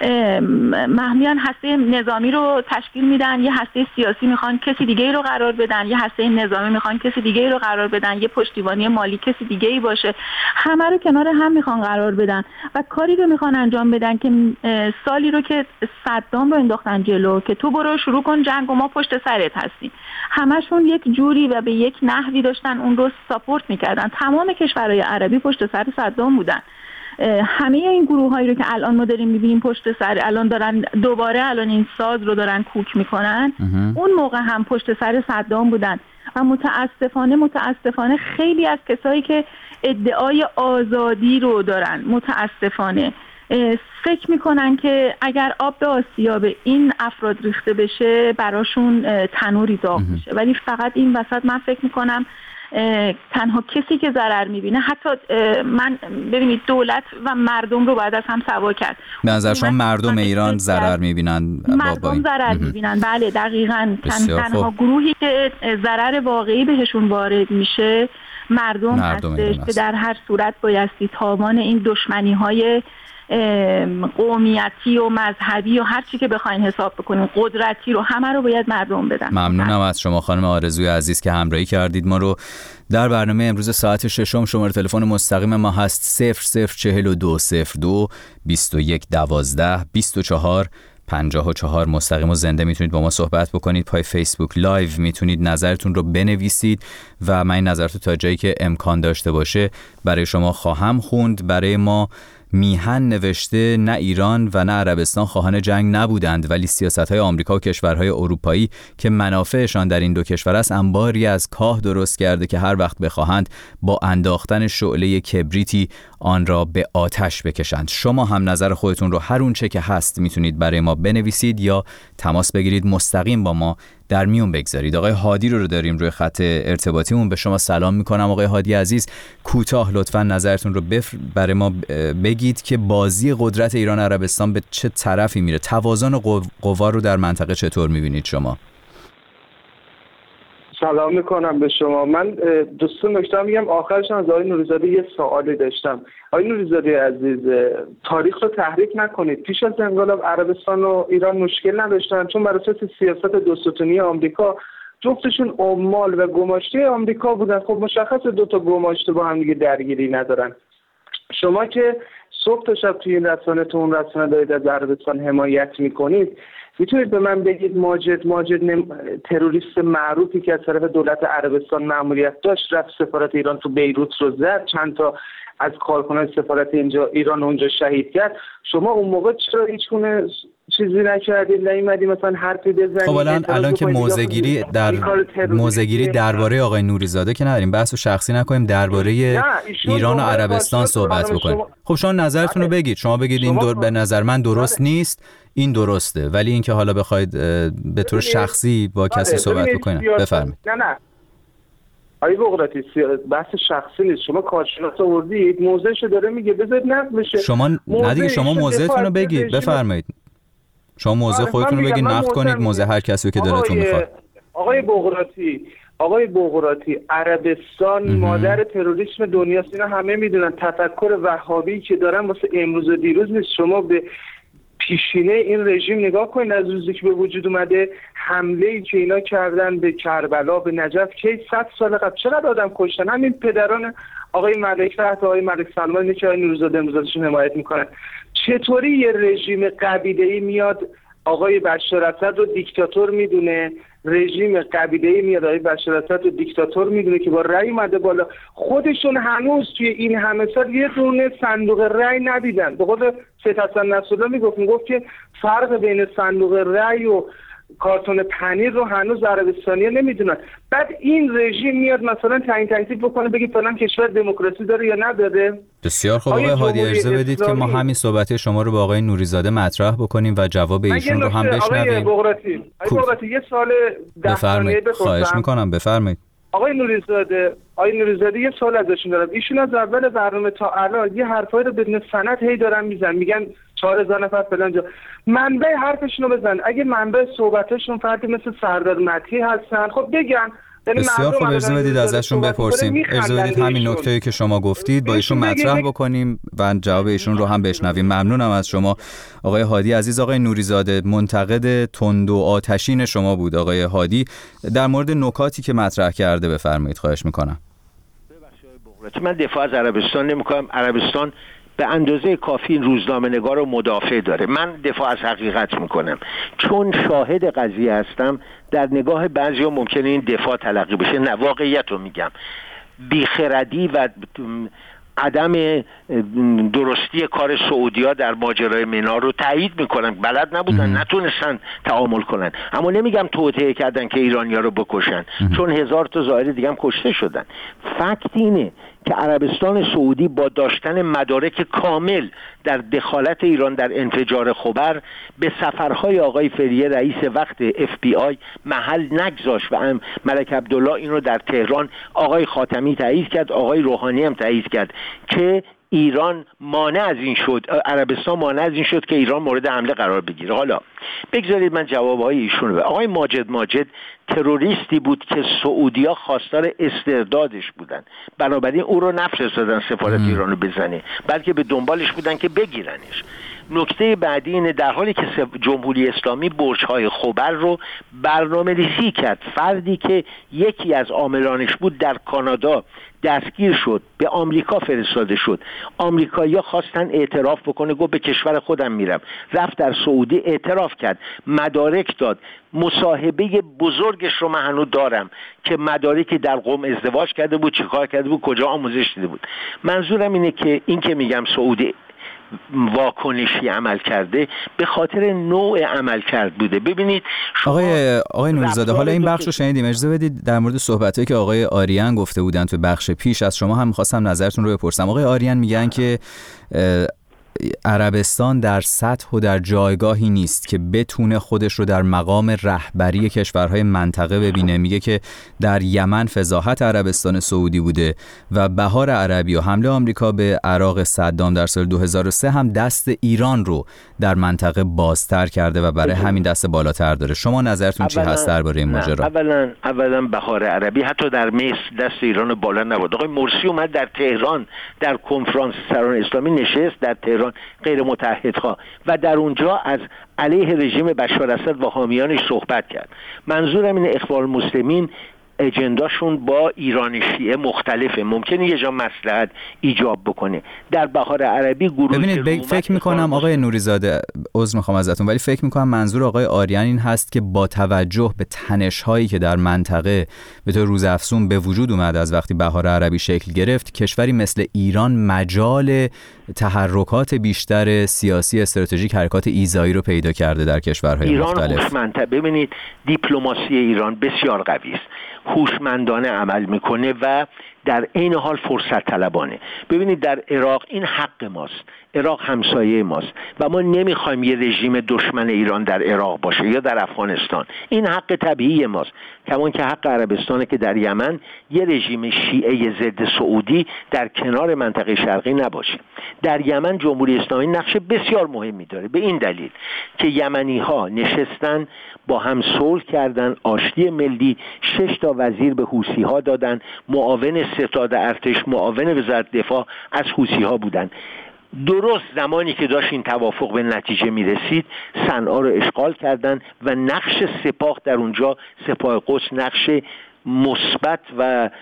محمیان هسته نظامی رو تشکیل میدن، یه هسته سیاسی میخوان کسی دیگه رو قرار بدن، یه هسته نظامی میخوان کسی دیگه رو قرار بدن، یه پشتیبانی مالی کسی دیگه باشه، همه رو کنار هم میخوان قرار بدن و کاری رو میخوان انجام بدن که سالی رو که صدام رو انداختن جلو که تو برو شروع کن جنگ و ما پشت سرت هستیم، همشون یک جوری و به یک نحوی داشتن اون رو ساپورت میکردن. تمام کشورهای عربی پشت سر صدام بودن. همه این گروه هایی رو که الان ما داریم میبینیم پشت سر الان دارن دوباره الان این ساز رو دارن کوک میکنن، اون موقع هم پشت سر صدام بودن و متاسفانه متاسفانه خیلی از کسایی که ادعای آزادی رو دارن متاسفانه فکر میکنن که اگر آب به آسیاب این افراد ریخته بشه براشون تنوری داغ میشه، ولی فقط این وسط من فکر میکنم تنها کسی که ضرر میبینه، حتی من ببینید دولت و مردم رو باید از هم سوا کرد. به نظر شما مردم ایران ضرر میبینن؟ مردم ضرر میبینن، بله دقیقاً. تنها گروهی که ضرر واقعی بهشون وارد میشه مردم, مردم هستش که در هر صورت بایستی تاوان این دشمنی های قومیتی و مذهبی و هر چی که بخواین حساب بکنین قدرتی رو همه رو باید مردم بدن. ممنونم از شما خانم آرزوی عزیز که همراهی کردید ما رو در برنامه امروز ساعت ششم. شماره تلفن مستقیم ما هست صفر صفر چهل و دو صفر دو بیست و یک دوازده بیست و چهار پنجاه و چهار. مستقیم و زنده میتونید با ما صحبت بکنید. پای فیسبوک لایو میتونید نظرتون رو بنویسید و من این نظرتو تا جایی که امکان داشته باشه برای شما خواهم خوند. برای ما میهن نوشته نه ایران و نه عربستان خواهان جنگ نبودند، ولی سیاست‌های آمریکا و کشورهای اروپایی که منافعشان در این دو کشور است انباری از کاه درست کرده که هر وقت بخواهند با انداختن شعله کبریتی آن را به آتش بکشند. شما هم نظر خودتون رو هر اون چه که هست میتونید برای ما بنویسید یا تماس بگیرید مستقیم با ما در میون بگذارید. آقای هادی رو, رو داریم روی خط ارتباطیمون. به شما سلام میکنم آقای هادی عزیز. کوتاه لطفاً نظرتون رو بفر برای ما بگید که بازی قدرت ایران عربستان به چه طرفی میره؟ توازن قوا رو در منطقه چطور میبینید شما؟ سلام میکنم به شما. من دوستان نکته میگم آخرش از آقای نوریزاده یه سوالی داشتم. آقای نوریزاده عزیز، تاریخ رو تحریک نکنید. پیش از انقلاب عربستان و ایران مشکل نداشتن، چون بر اساس سیاست دو ستونی آمریکا جفتشون عمال و گماشته آمریکا بودن. خب مشخص دو تا گماشته با هم دیگه درگیری ندارن. شما که صبح تا شب توی این رسانه تو اون رسانه دارید از عربستان حمایت میکنید، میتونید به من بگید ماجد ماجد نم... تروریست معروفی که از طرف دولت عربستان مأموریت داشت رفت سفارت ایران تو بیروت رو زد، چند تا از کارکنان سفارت اینجا ایران اونجا شهید کرد، شما اون موقع چرا هیچگونه چیزی نکردید؟ نیومدید مثلا حرفی بزنید؟ خب الان الان که موضع‌گیری در موضع‌گیری درباره آقای نوری‌زاده که نداریم، بحثو شخصی نکنیم، درباره ایران و عربستان صحبت بکنیم. خب شما نظرتون رو بگید، شما بگید این دور به نظر من درست نیست، این درسته، ولی اینکه حالا بخواید به طور شخصی با کسی صحبت بکنید بفرمایید. نه نه آقای بغراتی بحث شخصی نیست، شما کارشناس آوردید موضعشو داره میگه بذارید نقد بشه. شما نه دیگه، شما موضعتون رو بگید بفرمایید. شما موضع خودتون رو بگید، نقد کنید موضع هر کسی که دلتون میخواد. آقای بغراتی آقای بغراتی عربستان امه. مادر تروریسم دنیاست، اینا همه میدونن. تفکر وهابی که دارن واسه امروز و دیروز نیست. شما به پیشینه این رژیم نگاه کنید، از روزی که به وجود اومده، حمله‌ای که اینا کردن به کربلا، به نجف، که صد سال قبل چقدر آدم کشتن. همین پدران آقای ملک فهد و آقای ملک سلمان اینه که آقای نوری‌زاده امروزشون حمایت میکنن. چطوری یه رژیم قبیله‌ای میاد آقای بشار اسد رو دیکتاتور میدونه، رژیم قبیله‌ای میاد آقای بشار اسد رو دیکتاتور میدونه که با رأی اومده بالا، خودشون هنوز توی این همه سال یه دونه صندوق رأی ندیدن. به قول سید حسن نصرالله میگفت میگفت که فرق بین صندوق رأی و کارتون پنیر رو هنوز عربستانی‌ها نمیدونن. بعد این رژیم میاد مثلا تعیین تکلیف بکنه بگه فلان کشور دموکراسی داره یا نداره. بسیار خوب آقای هادی، اجازه بدید که ما همین صحبت شما رو با آقای نوری‌زاده مطرح بکنیم و جواب ایشون رو هم بشنویم. آقای بغراتی آقای بغراتی یه سوال ده ثانیه بپرسم. خواهش میکنم بفرمایید. آقای نوری‌زاده آقای نوری‌زاده یه سوال ازشون دارم. ایشون از اول برنامه تا الان یه حرفایی رو بدون سند هی دارن میزنن، میگن چهار هزار نفر فلان جا. منبع حرفشون رو بزن. اگه منبع صحبتشون فردی مثل سردار مدحی هستن خب بگن. بسیار خوب، اجازه بدید ازشون بپرسیم. اجازه بدید همین نکته‌ای که شما گفتید با ایشون مطرح بکنیم و جواب ایشون رو هم بشنویم. ممنونم از شما آقای هادی عزیز. آقای نوری‌زاده، منتقد تند و آتشین شما بود آقای هادی در مورد نکاتی که مطرح کرده بفرمایید، خواهش میکنم. من دفاع از عربستان نمی‌کنم. عربستان به اندازه کافی این روزنامه نگار رو مدافع داره. من دفاع از حقیقت میکنم چون شاهد قضیه هستم. در نگاه بعضیا ممکنه این دفاع تلقی بشه، نه، واقعیت رو میگم. بیخردی و عدم درستی کار سعودی‌ها در ماجرای منا رو تایید میکنن. بلد نبودن، نتونستن تعامل کنن. اما نمیگم توطئه کردن که ایرانی‌ها رو بکشن، چون هزار تا ظاهر دیگه هم کشته شدن. فکت اینه که عربستان سعودی با داشتن مدارک کامل در دخالت ایران در انفجار خبر به سفرهای آقای فریه رئیس وقت اف بی آی محل نگذاشت و ملک عبدالله این رو در تهران آقای خاتمی تایید کرد، آقای روحانی هم تایید کرد که ایران مانع از این شد، عربستان مانع از این شد که ایران مورد حمله قرار بگیره. حالا بگذارید من جوابهای ایشون رو. آقای ماجد ماجد تروریستی بود که سعودی‌ها خواستار استردادش بودن، بنابراین او رو نفرستادن سفارت ایران رو بزنه، بلکه به دنبالش بودن که بگیرنش. نکته بعدی اینه در حالی که جمهوری اسلامی برج‌های خبر رو برنامه‌ریزی کرد، فردی که یکی از عاملانش بود در کانادا دستگیر شد، به آمریکا فرستاده شد. آمریکایی‌ها خواستن اعتراف بکنه، گفت به کشور خودم میرم. رفت در سعودی اعتراف کرد، مدارک داد. مصاحبه بزرگش رو من هنوز دارم که مدارکی در قم ازدواج کرده بود، چیکار کرده بود، کجا آموزش دیده بود. منظورم اینه که این که میگم سعودی واکنشی عمل کرده به خاطر نوع عمل کرد بوده. ببینید آقای آقای نوری‌زاده، حالا این بخش رو شنیدیم، اجازه بدید در مورد صحبتایی که آقای آریان گفته بودن تو بخش پیش از شما هم می‌خواستم نظرتون رو بپرسم. آقای آریان میگن که عربستان در سطح و در جایگاهی نیست که بتونه خودش رو در مقام رهبری کشورهای منطقه ببینه. میگه که در یمن فضاحت عربستان سعودی بوده و بهار عربی و حمله آمریکا به عراق صدام در سال دو هزار و سه هم دست ایران رو در منطقه بازتر کرده و برای همین دست بالاتر داره. شما نظرتون چی هست درباره این ماجرا؟ اولا اولا بهار عربی حتی در مصر دست ایران بالا نبود. آقای مرسی اومد در تهران در کنفرانس سران اسلامی نشست در تهران غیر متحدها و در اونجا از علیه رژیم بشار اسد و حامیانش صحبت کرد. منظورم این اخوان المسلمین اجنداشون با ایران شیعه مختلفه، ممکنه یه جا مصلحت ایجاب بکنه. در بهار عربی گروه ببینید ب... فکر میکنم آقای نوریزاده، عذر میخوام ازتون، ولی فکر میکنم منظور آقای آریان این هست که با توجه به تنش هایی که در منطقه به طور روزافزون به وجود اومد از وقتی بهار عربی شکل گرفت، کشوری مثل ایران مجال تحرکات بیشتر سیاسی استراتژیک، حرکات ایذایی رو پیدا کرده در کشورهای ایران مختلف. هوشمندتر. ببینید دیپلماسی ایران بسیار قوی است، هوشمندانه عمل میکنه و در عین حال فرصت طلبانه. ببینید در عراق این حق ماست، عراق همسایه ماست و ما نمیخوایم یه رژیم دشمن ایران در عراق باشه یا در افغانستان. این حق طبیعی ماست، کمان که حق عربستانه که در یمن یه رژیم شیعه ضد سعودی در کنار منطقه شرقی نباشه. در یمن جمهوری اسلامی نقش بسیار مهمی داره، به این دلیل که یمنی ها نشستن با هم صلح کردن، آشتی ملی، شش تا وزیر به حوثی ها دادن، معاون ستاد ارتش، معاون وزارت دفاع از حوثی ها بودن. درست زمانی که داشت این توافق به نتیجه می رسید، صنعا رو اشغال کردن و نقش سپاه در اونجا، سپاه قدس، نقش مثبت و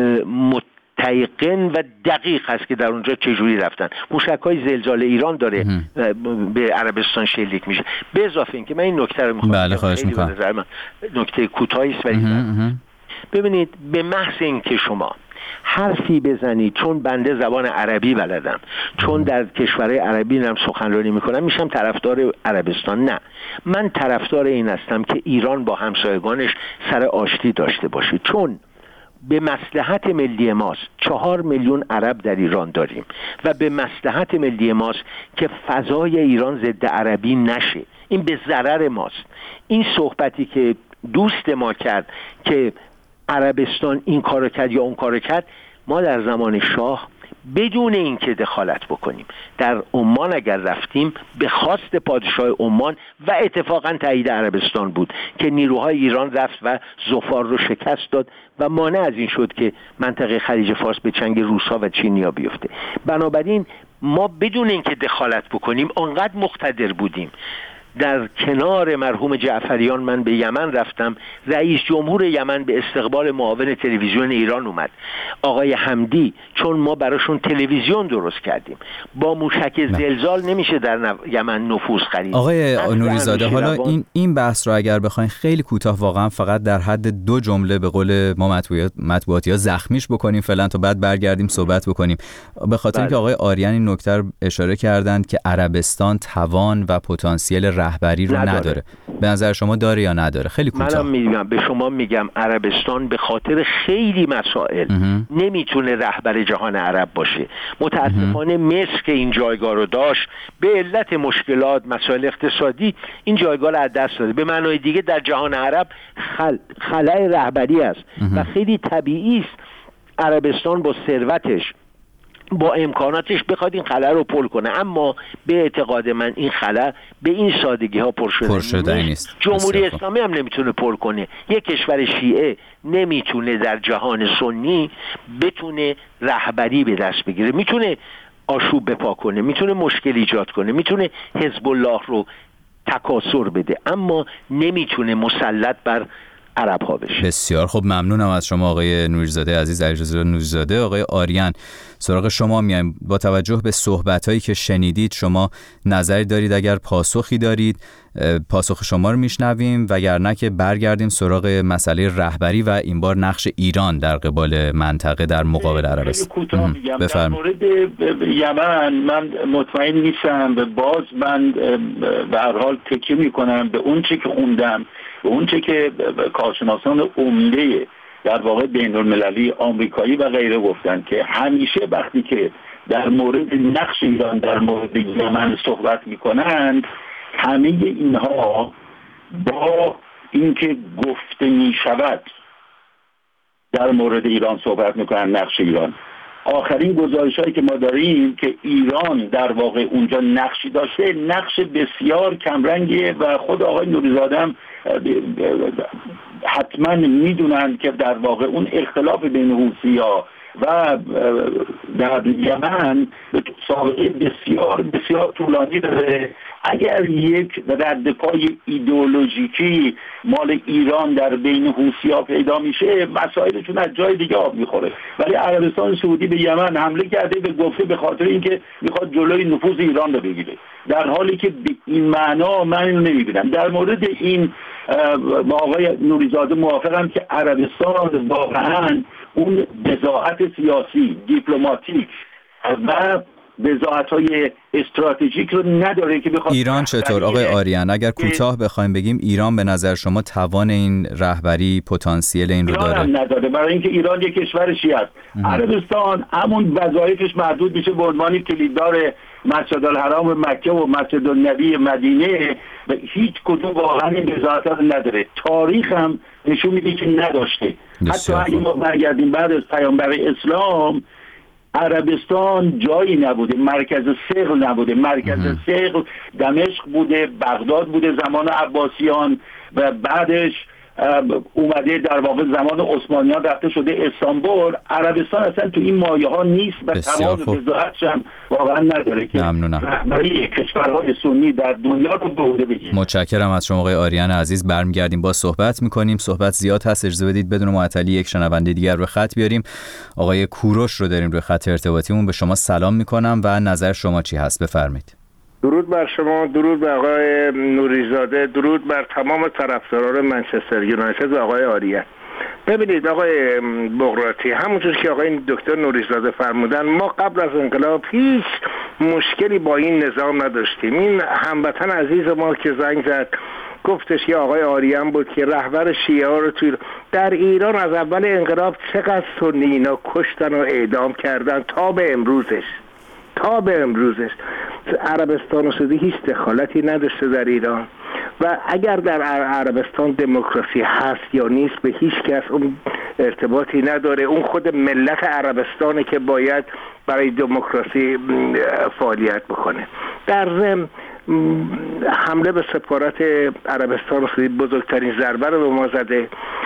متیقن و دقیق هست که در اونجا چجوری رفتن. موشک‌های زلزال ایران داره به عربستان شلیک میشه. به اضافه اینکه من این نکته رو میخوام بله خواهش میکنم، نکته کوتاهی است ولی ببینید، به محض اینکه شما حرفی بزنید، چون بنده زبان عربی بلدم، چون در کشورهای عربی هم سخنرانی میکنم، میشم طرفدار عربستان. نه، من طرفدار این هستم که ایران با همسایگانش سر آشتی داشته باشه، چون به مصلحت ملی ماست. چهار میلیون عرب در ایران داریم و به مصلحت ملی ماست که فضای ایران ضد عربی نشه. این به ضرر ماست. این صحبتی که دوست ما کرد که عربستان این کارو کرد یا اون کارو کرد، ما در زمان شاه بدون اینکه دخالت بکنیم در عمان اگر رفتیم به خواست پادشاه عمان و اتفاقا تایید عربستان بود که نیروهای ایران رفت و ظفار رو شکست داد و مانع از این شد که منطقه خلیج فارس به چنگ روس‌ها و چینی‌ها بیفته. بنابراین ما بدون اینکه دخالت بکنیم آنقدر مقتدر بودیم. در کنار مرحوم جعفریان من به یمن رفتم، رئیس جمهور یمن به استقبال معاون تلویزیون ایران اومد، آقای حمدی، چون ما براشون تلویزیون درست کردیم. با موشک زلزال نمیشه در یمن نفوذ خرید. آقای نوریزاده، حالا این این بحث رو اگر بخواین خیلی کوتاه، واقعا فقط در حد دو جمله به قول ما مطبوعات مطبوعاتی‌ها زخمیش بکنیم فعلا تا بعد برگردیم صحبت بکنیم، به خاطر اینکه آقای آریان این نکته رو اشاره کردند که عربستان توان و پتانسیل رهبری رو نداره. نداره. به نظر شما داره یا نداره؟ خیلی کوتاه. منم میگم، به شما میگم عربستان به خاطر خیلی مسائل نمیتونه رهبر جهان عرب باشه. متاسفانه مصر که این جایگاه رو داشت به علت مشکلات، مسائل اقتصادی این جایگاه رو از دست داده. به معنای دیگه در جهان عرب خل... خلأ رهبری است و خیلی طبیعی است عربستان با ثروتش، با امکاناتش بخواد این خلا رو پر کنه، اما به اعتقاد من این خلا به این سادگی ها پر شده, پر شده نیست. نیست. جمهوری اسلامی هم نمیتونه پر کنه. یک کشور شیعه نمیتونه در جهان سنی بتونه رهبری به دست بگیره. میتونه آشوب بپا کنه، میتونه مشکل ایجاد کنه، میتونه حزب الله رو تکاسر بده، اما نمیتونه مسلط بر عرب ها بشه. بسیار خب، ممنونم از شما آقای نوریزاده عزیز، علیرضا نوریزاده. آقای آریان، سراغ شما میایم. با توجه به صحبتایی که شنیدید، شما نظری دارید؟ اگر پاسخی دارید پاسخ شما رو میشنویم، وگرنه که برگردیم سراغ مسئله رهبری و این بار نقش ایران در قبال منطقه در مقابل عربستان. کوتاه میگم در مورد یمن من مطمئن نیستم، باز من به هر حال تکیه میکنم به اون چه که خوندم، به اون چه که کارشناسان عمده در واقع بین المللی آمریکایی و غیره گفتن که همیشه وقتی که در مورد نقش ایران در مورد یمن صحبت میکنند، همه اینها با اینکه گفته میشود در مورد ایران صحبت میکنن، نقش ایران. آخرین گزارش هایی که ما داریم که ایران در واقع اونجا نقشی داشته، نقش بسیار کمرنگیه و خود آقای نوریزاده هم حتما میدونن که در واقع اون اختلاف بین حوثی‌ها و در یمن سابقه بسیار بسیار طولانی داره. اگر یک رد پای ایدئولوژیکی مال ایران در بین حوثی‌ها پیدا میشه، مسائلشون از جای دیگه آب میخوره. ولی عربستان سعودی به یمن حمله کرده به گفته به خاطر اینکه میخواد جلوی نفوذ ایران رو بگیره، در حالی که به این معنا من اینو نمیبینم. در مورد این با آقای نوریزاده موافقم که عربستان واقعا اون بضاعت سیاسی، دیپلماتیک و بضاعت‌های استراتژیک رو نداره که بخواد. ایران چطور آقای آریان؟ اگر کوتاه بخوایم بگیم ایران به نظر شما توان این رهبری، پتانسیل این رو داره؟ ایران هم نداره، برای اینکه ایران یک کشور شیعه است. عربستان همون وظایفش محدود میشه به عنوان کلیددار مسجد الحرام مکه و مسجد النبی مدینه و هیچ کدوم واقعا این بضاعت رو نداره. تاریخ هم نشون میده که نداشته. حتی اگه ما برگردیم بعد از پیامبر اسلام، عربستان جایی نبوده، مرکز ثقل نبوده. مرکز ثقل دمشق بوده، بغداد بوده زمان عباسیان و بعدش اومده در واقع زمان عثمانیان رفته شده استانبول. عربستان اصلا تو این مایه ها نیست و تمام بضاعتش هم واقعا نداره که رهبری کشورهای سنی در دنیا رو به عهده بگیره. متشکرم از شما آقای آریان عزیز. برمیگردیم با صحبت میکنیم. صحبت زیاد هست، اجازه بدید بدون معطلی یک شنونده دیگر رو خط بیاریم. آقای کوروش رو داریم روی خط ارتباطیمون. به شما سلام میکنم و نظر شما چی هست؟ بفرمایید. درود بر شما، درود بر آقای نوریزاده، درود بر تمام طرفداران منچستر یونایتد و آقای آریان. ببینید آقای بغراتی، همونجور که آقای دکتر نوریزاده فرمودن، ما قبل از انقلاب هیچ مشکلی با این نظام نداشتیم. این هموطن عزیز ما که زنگ زد گفتش که آقای آریان بود که رهبر شیعه ها رو توی در ایران از اول انقلاب چقدر سنی اینا کشتن و اعدام کردن تا به امروزش تا به امروزش عربستان و سعودی هیچ دخالتی نداشته در ایران و اگر در عربستان دموکراسی هست یا نیست به هیچ کس اون ارتباطی نداره. اون خود ملت عربستانه که باید برای دموکراسی فعالیت بکنه. در ضمن حمله به سفارت عربستان و سعودی بزرگترین ضربه رو به ما زده.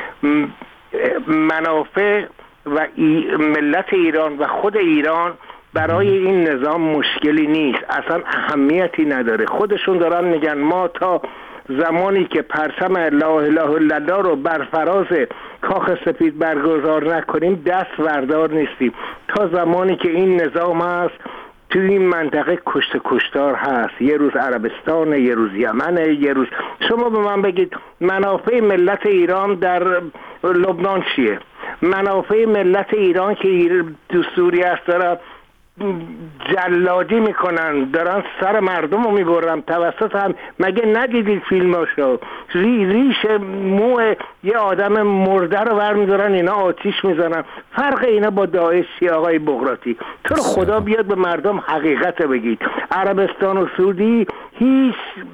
منافع و ملت ایران و خود ایران برای این نظام مشکلی نیست، اصلا اهمیتی نداره. خودشون دارن میگن ما تا زمانی که پرچم لا اله الا الله رو بر فراز کاخ سفید برگزار نکنیم دست وردار نیستیم. تا زمانی که این نظام هست تو این منطقه کشت کشتار هست، یه روز عربستان، یه روز یمن، یه روز شما به من بگید منافع ملت ایران در لبنان چیه؟ منافع ملت ایران که تو سوریه است داره جلادی میکنن، دارن سر مردم رو میبرن توسط هم. مگه ندیدید فیلماشو؟ ری ریش مو یه آدم مرده رو برمیدارن اینا آتیش میزنن. فرق اینا با داعش چیه آقای بغراتی؟ تو رو خدا بیاد به مردم حقیقت بگید. عربستان و سعودی هیچ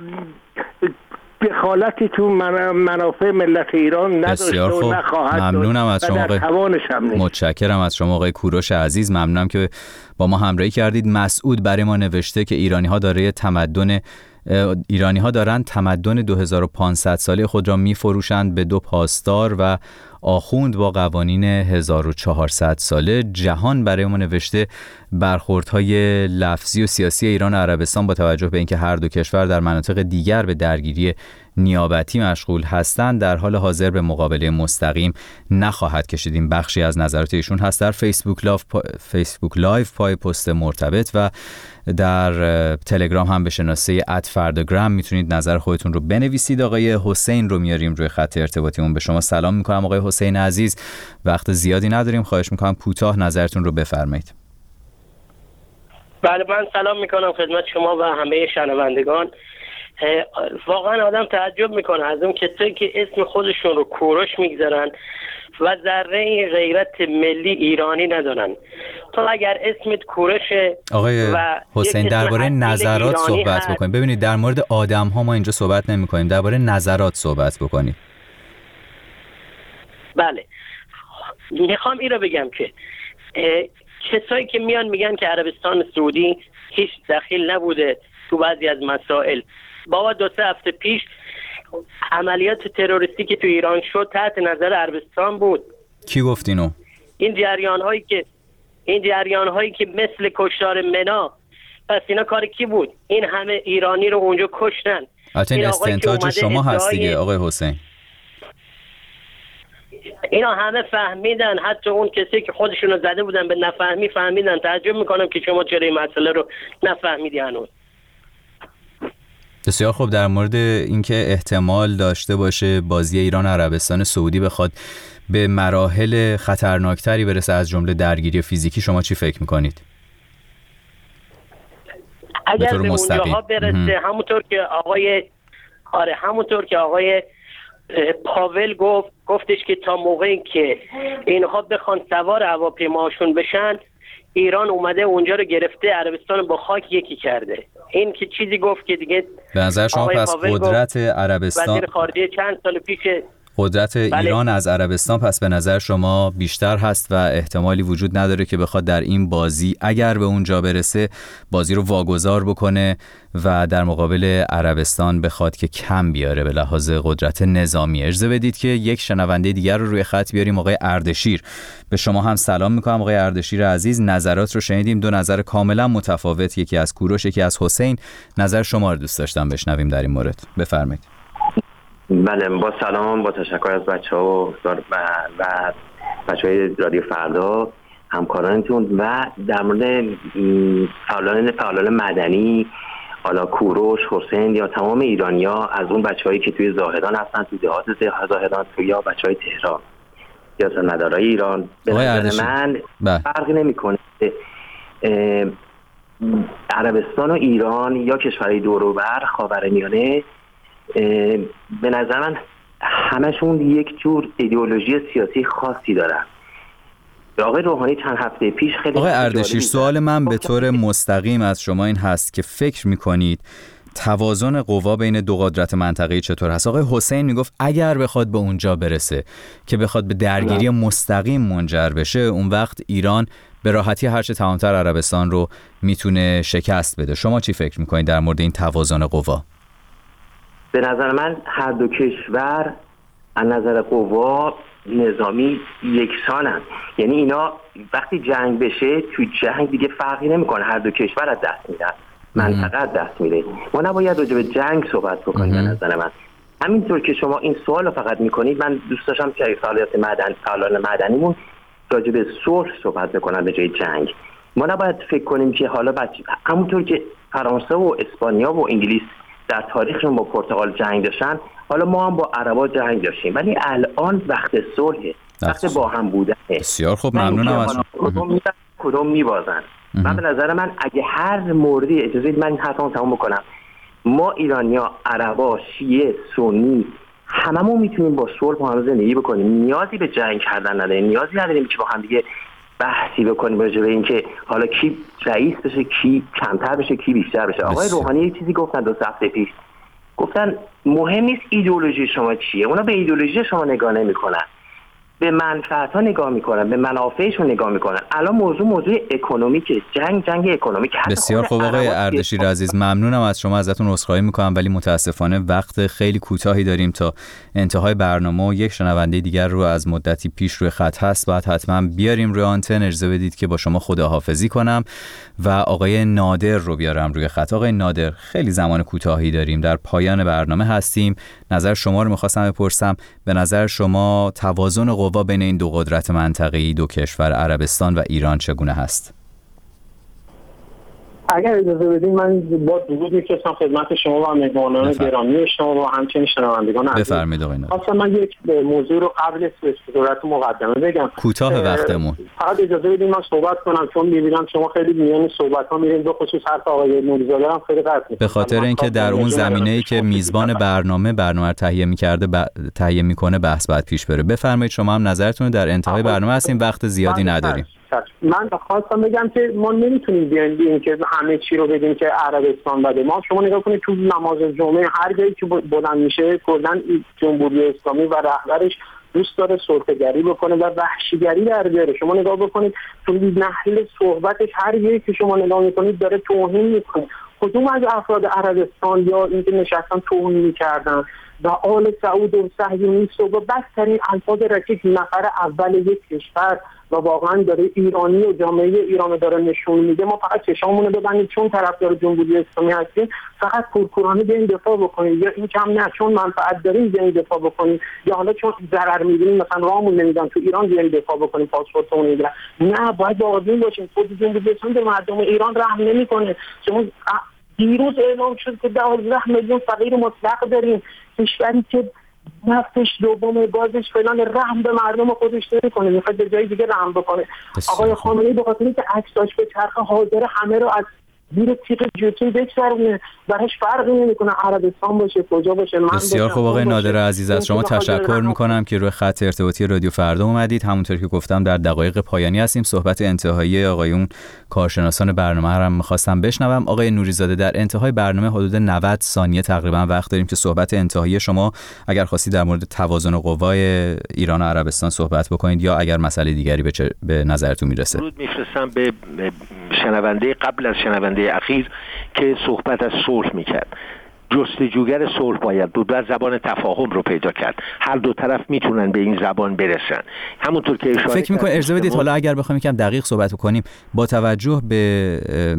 دخالتی تو منافع ملت ایران نداشته و نخواهد. ممنونم از شما آقای متشکرم از شما آقای کوروش عزیز. ممنونم که با ما همراهی کردید. مسعود برای ما نوشته که ایرانی ها داره تمدن ایرانی ها دارند تمدن دو هزار و پانصد ساله خود را می‌فروشند به دو پاسدار و آخوند با قوانین هزار و چهارصد ساله. جهان برای ما نوشته برخوردهای لفظی و سیاسی ایران و عربستان با توجه به اینکه هر دو کشور در مناطق دیگر به درگیری نیابتی مشغول هستند در حال حاضر به مقابله مستقیم نخواهد کشید. این بخشی از نظرات ایشون هست. در فیسبوک لایو پا... فیسبوک لایو پای پست مرتبط و در تلگرام هم به شناسه ات فرداگرام میتونید نظر خودتون رو بنویسید. آقای حسین رو میاریم روی خط ارتباطیمون. به شما سلام میکنم آقای حسین عزیز. وقت زیادی نداریم، خواهش میکنم کوتاه نظرتون رو بفرمایید. بله، من سلام میکنم خدمت شما و همه شنوندگان. واقعا آدم تعجب میکنه از اون کسایی که اسم خودشون رو کوروش میگذارن و ذره غیرت ملی ایرانی ندارن. تو اگر اسمت کوروشه آقای حسین درباره نظرات صحبت بکنیم. ببینید در مورد آدم ها ما اینجا صحبت نمی کنیم، درباره نظرات صحبت بکنیم. بله، میخوام این رو بگم که کسایی که میان میگن که عربستان سعودی هیچ دخیل نبوده تو بعضی از مسائل. بابا دو سه هفته پیش عملیات تروریستی که تو ایران شد تحت نظر عربستان بود. کی گفت اینو؟ این جریان هایی که این جریان هایی که مثل کشتار منا پس اینا کار کی بود؟ این همه ایرانی رو اونجا کشتن. البته این استنتاج شما هست دیگه آقای حسین. اینا همه فهمیدن، حتی اون کسی که خودشونو زده بودن به نفهمی فهمیدن. تعجب میکنم که شما چرا این مسئله رو نفهمیدی هنوز. بسیار خوب. در مورد اینکه احتمال داشته باشه بازی ایران عربستان سعودی بخواد به مراحل خطرناکتری برسه از جمله درگیری فیزیکی، شما چی فکر میکنید؟ اگر به اونجاها برسه همونطور که آقای آره همونطور که آقای پاول گفت گفتش که تا موقعی که اینها بخوان سوار هواپیماشون بشن، ایران اومده اونجا رو گرفته، عربستان با خاک یکی کرده. این که چیزی گفت که دیگه به نظر شما پس قدرت عربستان، وزیر خارجه چند سال پیش، قدرت بله. ایران از عربستان پس به نظر شما بیشتر هست و احتمالی وجود نداره که بخواد در این بازی اگر به اونجا برسه بازی رو واگذار بکنه و در مقابل عربستان بخواد که کم بیاره به لحاظ قدرت نظامی. اجازه بدید که یک شنونده دیگر رو روی خط بیاریم. آقای اردشیر، به شما هم سلام میکنم. آقای اردشیر عزیز، نظرات رو شنیدیم، دو نظر کاملا متفاوت، یکی از کوروش یکی از حسین. نظر شما رو دوست داشتم بشنویم در این مورد. بفرمایید. بله، با سلام، با تشکر از بچه ها و, و بچه های رادیو فردا، همکارانتون و در مورد فعالان فعالان مدنی، حالا کوروش، حسین یا تمام ایرانیا، از اون بچه هایی که توی زاهدان هستن، توی دهات زاهدان، توی یا بچه های تهران یا سندارای ایران، به نظر من فرقی نمی کنه عربستان و ایران یا کشورهای دور و بر خاورمیانه. به نظر من همشون یک جور ایدئولوژی سیاسی خاصی دارن. آقای روحانی چند هفته پیش خیلی آقای اردشیر، سوال من به طور مستقیم از شما این هست که فکر میکنید توازن قوا بین دو قدرت منطقه‌ای چطور هست؟ آقای حسین میگفت اگر بخواد به اونجا برسه که بخواد به درگیری مستقیم منجر بشه، اون وقت ایران به راحتی هرچه تمامتر عربستان رو میتونه شکست بده. شما چی فکر میکنید در مورد این توازن قوا؟ به نظر من هر دو کشور از نظر قوا نظامی یکسانن. یعنی اینا وقتی جنگ بشه، توی جنگ دیگه فرقی نمیکنه، هر دو کشور از دست میدن، منطقه از دست میده. ما نباید راجع به جنگ صحبت بکنیم. به نظر من همینطور که شما این سوال رو فقط میکنید، من دوست داشتم که فعالیت مدنی فعالان مدنیمون راجع به صلح صحبت بکنن به جای جنگ. ما نباید فکر کنیم که حالا بچه همونطور که فرانسه و اسپانیا و انگلیس در تاریخشون با پرتغال جنگ داشتن، حالا ما هم با عربا جنگ داشتیم، ولی الان وقت صلحه، وقت با هم بودنه. بسیار خوب، ممنونم از کدوم میبازن کدوم میبازن. من به نظر من اگه هر موردی، اجازه بدید من این حرفمو تموم بکنم، ما ایرانیا، عربا، شیعه، سنی، هممون میتونیم با صلح با هم زندگی بکنیم. نیازی به جنگ کردن نداریم، نیازی نداریم که با هم دیگه بحثی بکنیم راجع به اینکه حالا کی رئیس بشه، کی کمتر بشه، کی بیشتر بشه. آقای روحانی یه چیزی گفتن دو هفته پیش، گفتن مهم نیست ایدئولوژی شما چیه، اونا به ایدئولوژی شما نگاه نمی‌کنن، به منفعت‌ها نگاه می‌کنن، به منافعشون نگاه می‌کنن. الان موضوع موضوع اکونومیکه، جنگ جنگ اکونومیک. بسیار خوب آقای اردشیر عزیز، ممنونم از شما، ازتون عذرخواهی می‌کنم ولی متاسفانه وقت خیلی کوتاهی داریم تا انتهای برنامه و یک شنونده دیگر رو از مدتی پیش روی خط هست، بعد حتما بیاریم روی آنتن. اجازه بدید که با شما خداحافظی کنم و آقای نادر رو بیارم روی خط. آقای نادر، خیلی زمان کوتاهی داریم، در پایان برنامه هستیم. نظر شما رو می‌خواستم بپرسم، به نظر شما توازن قوا بین این دو قدرت منطقه‌ای، دو کشور عربستان و ایران چگونه هست؟ اگر اجازه بدید من با درود می‌فرستم خدمت شما و مهمانان گرامی شما و همچنین شنوندگان عزیز. بفرمایید آقای نادر. اصلا من یک موضوع رو قبل از صورت مقدمه بگم. کوتاه وقتمون. فقط اجازه بدید من صحبت کنم، چون می‌بینم شما خیلی میان صحبت‌ها میرین، به خصوص حرف آقای نوری‌زاده هم خیلی قطع می‌کنم. به خاطر اینکه در اون زمینه‌ای که میزبان برنامه برنامه رو تهیه می‌کرده ب... تهیه می‌کنه بحث بعد پیش بره. بفرمایید شما هم نظرتون در انتهای برنامه هستیم، وقت زیادی نداریم. من خواستم بگم که ما نمیتونیم بیایم بگیم که همه چی رو بگیم که عربستان بده. ما شما نگاه کنید تو نماز جمعه هر جایی که بلند میشه کلا جمهوری اسلامی و رهبرش دوست داره سلطه‌گری بکنه و وحشیگری در بیاره. شما نگاه بکنید تو نحل صحبتش هر جایی که شما نگاه میکنید داره توهین میکنه. کدوم از افراد عربستان یا اینکه نشستن توهین میکردن و آل سعود و صهیونیست و بدترین الفاظ رکیک نفر اول یک کشور و واقعا داره ایرانی و جامعه ایران داره نشون میده. ما فقط چشامونو ببندیم چون طرفدار جمهوری اسلامی هستیم فقط کورکورانه بیاین دفاع بکنیم، یا این کم نه چون منفعت داریم بیاین دفاع بکنیم، یا حالا چون ضرر می‌بینیم مثلا راهمون نمیدن تو ایران بیاین دفاع بکنیم پاسپورتمون میگیرن. نه، باید با آدمی باشیم. خود جمهوری اسلامی به مردم ایران رحم نمیکنه. شما دیروز اعلام شد که دوازده میلیون فقیر مطلق داریم، کشوری که نفتش دوم گازش فلان رحم به مردم خودش نمی‌کنه، میخواد به جای دیگه رحم بکنه. آقای خامنه‌ای به خاطر اینکه عکساش به چرخ حاضر همه رو از زیر تیغ جوتین بگذرونه، براش فرقی نمیکنه عربستان باشه کجا باشه. من بسیار خوب آقای نادر عزیز، از شما تشکر میکنم که روی خط ارتباطی رادیو فردا اومدید. همونطور که گفتم در دقایق پایانی هستیم. صحبت انتهایی آقایون کارشناسان برنامه هم میخواستم بشنوم. آقای نوری‌زاده، در انتهای برنامه حدود نود ثانیه تقریبا وقت داریم که صحبت انتهایی شما اگر خواستید در مورد توازن قوای ایران و عربستان صحبت بکنید یا اگر مسئله دیگری به, به نظرتون میرسه. درود میفرستم به شنونده قبل از شنونده اخیر که صحبت از صلح میکرد. جستجوگر صلح باید بود و زبان تفاهم رو پیدا کرد. هر دو طرف میتونن به این زبان برسن. همونطور که اشاره فکر میکنم اجازه بدید حالا اگر بخوایم یکم دقیق صحبت کنیم، با توجه به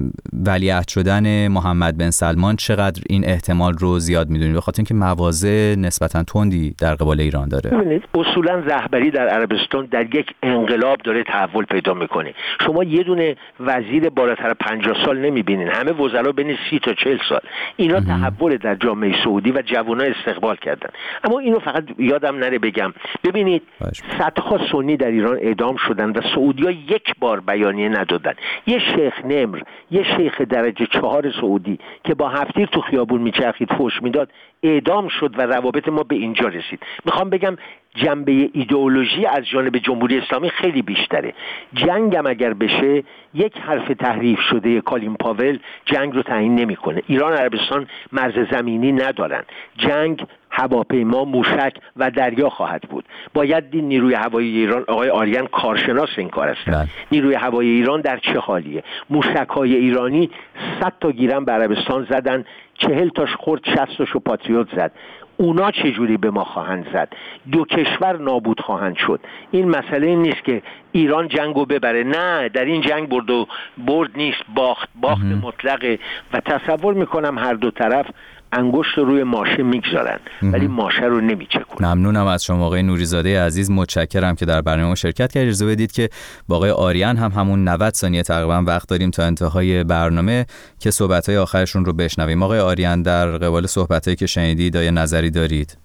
ولیعهد شدن محمد بن سلمان چقدر این احتمال رو زیاد میدونید؟ بخاطر اینکه مواضع نسبتا تندی در قبال ایران داره. ببینید اصولا رهبری در عربستان در یک انقلاب داره تحول پیدا میکنه. شما یه دونه وزیر بالاتر پنجاه سال نمیبینین، همه وزرا بین سی تا چهل سال. اینا تحول در جامعه سعودی و جوانان استقبال کردن. اما اینو فقط یادم نره بگم، ببینید صدها سنی در ایران اعدام شدن و سعودی‌ها یک بار بیانیه ندادن. یه شیخ نمر، یه شیخ درجه چهار سعودی که با هفتیر تو خیابون میچرخید فحش میداد اعدام شد و روابط ما به اینجا رسید. میخوام بگم جنبه ایدئولوژی از جانب جمهوری اسلامی خیلی بیشتره. جنگ هم اگر بشه یک حرف تحریف شده کالین پاول جنگ رو تعیین نمیکنه. ایران و عربستان مرز زمینی ندارن. جنگ هواپیما، موشک و دریا خواهد بود. باید دید نیروی هوایی ایران، آقای آریان کارشناس این کار هستن، نیروی هوایی ایران در چه حالیه. موشک‌های ایرانی صد تا گیرن به عربستان زدن، چهل تاش خورد، شصت تاشو پاتریوت زد. اونا چجوری به ما خواهند زد؟ دو کشور نابود خواهند شد. این مسئله این نیست که ایران جنگو ببره، نه، در این جنگ برد و برد نیست، باخت باخت مطلقه و تصور میکنم هر دو طرف انگشت روی ماشه میگذارن ولی ماشه رو نمیچکونن. ممنونم از شما آقای نوری‌زاده عزیز، متشکرم که در برنامه شرکت کردید. اجازه بدید که با آقای آریان هم همون نود ثانیه تقریبا وقت داریم تا انتهای برنامه که صحبت‌های آخرشون رو بشنویم. آقای آریان، در قبال صحبتایی که شنیدید آیا نظری دارید؟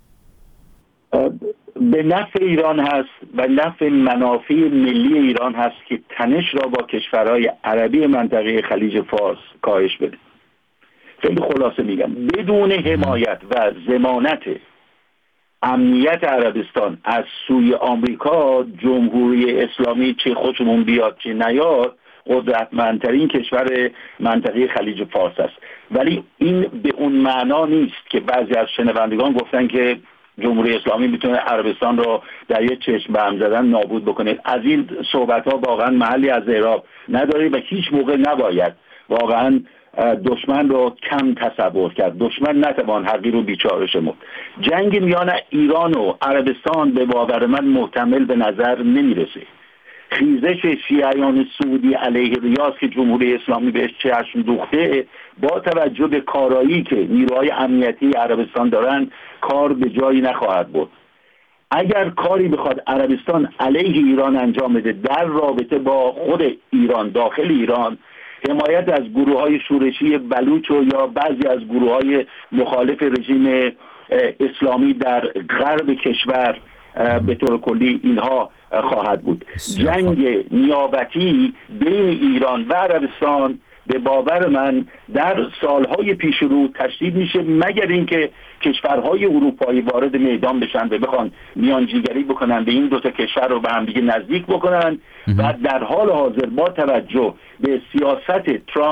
به نفع ایران هست و نفع منافع ملی ایران هست که تنش را با کشورهای عربی منطقه خلیج فارس کاهش بده. خیلی خلاصه میگم، بدون حمایت و ضمانت امنیت عربستان از سوی آمریکا، جمهوری اسلامی چه خوشمون بیاد چه نیاد قدرتمندترین کشور منطقه خلیج فارس است. ولی این به اون معنا نیست که بعضی از شنوندگان گفتن که جمهوری اسلامی میتونه عربستان رو در یک چشم به هم زدن نابود بکنه. از این صحبت ها واقعا محلی از اعراب نداره و هیچ موقع نباید واقعا دشمن رو کم تصور کرد. دشمن نتوان حقیر رو بیچاره شمرد. جنگ میان ایران و عربستان به باور من محتمل به نظر نمیرسه. خیزش شیعیان سعودی علیه ریاض که جمهوری اسلامی بهش چشم دوخته، با توجه به کارایی که نیروهای امنیتی عربستان دارن کار به جایی نخواهد بود. اگر کاری بخواد عربستان علیه ایران انجام بده در رابطه با خود ایران، داخل ایران، حمایت از گروه‌های شورشی بلوچ و یا بعضی از گروه‌های مخالف رژیم اسلامی در غرب کشور به طور کلی اینها خواهد بود. جنگ نیابتی بین ایران و عربستان به باور من در سالهای پیش رو تشدید میشه، مگر اینکه کشورهای اروپایی وارد میدان بشن و بخوان میانجیگری بکنن به این دو تا کشور رو به هم دیگه نزدیک بکنن و در حال حاضر با توجه به سیاست ترامپ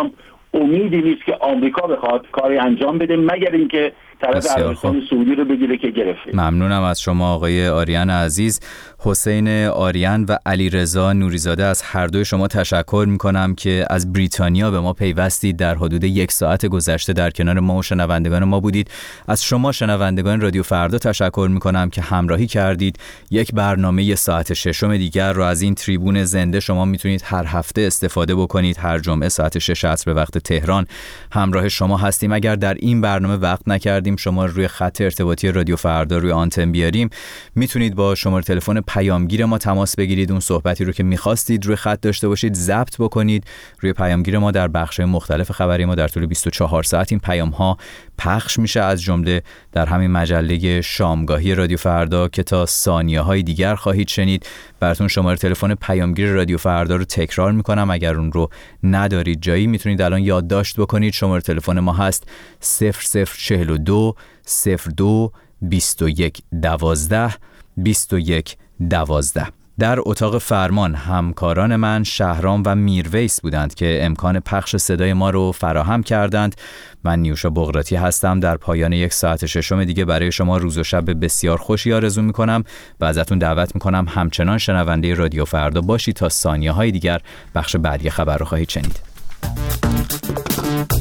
امیدی نیست که آمریکا بخواد کاری انجام بده مگر اینکه طرف عربستان سعودی رو بگیره که گرفته. ممنونم از شما آقای آریان عزیز. حسین آریان و علیرضا نوریزاده، از هر دوی شما تشکر میکنم که از بریتانیا به ما پیوستید، در حدود یک ساعت گذشته در کنار ما و شنوندگان ما بودید. از شما شنوندگان رادیو فردا تشکر میکنم که همراهی کردید. یک برنامه ساعت ششم دیگر رو از این تریبون زنده شما میتونید هر هفته استفاده بکنید. هر جمعه ساعت شش عصر به وقت تهران همراه شما هستیم. اگر در این برنامه وقت نکردیم شما روی خط ارتباطی رادیو فردا روی آنتن بیاریم، میتونید با شماره تلفن پیامگیر ما تماس بگیرید. اون صحبتی رو که میخواستید روی خط داشته باشید ضبط بکنید روی پیامگیر ما. در بخش‌های مختلف خبری ما در طول بیست و چهار ساعت این پیام‌ها پخش میشه، از جمله در همین مجله شامگاهی رادیو فردا که تا ثانیه‌های دیگر خواهید شنید. براتون شماره تلفن پیامگیر رادیو فردا رو تکرار میکنم، اگر اون رو ندارید جایی میتونید الان یادداشت بکنید. شماره تلفن ما هست صفر صفر چهل و دو صفر دو بیست و یک دوازده بیست و یک دوازده. در اتاق فرمان همکاران من شهرام و میرویس بودند که امکان پخش صدای ما رو فراهم کردند. من نیوشا بغراتی هستم. در پایان یک ساعت ششم دیگه برای شما روز و شب بسیار خوشی آرزو میکنم و ازتون دعوت میکنم همچنان شنونده رادیو فردا باشید تا ثانیه های دیگر بخش بعدی خبر رو خواهید شنید.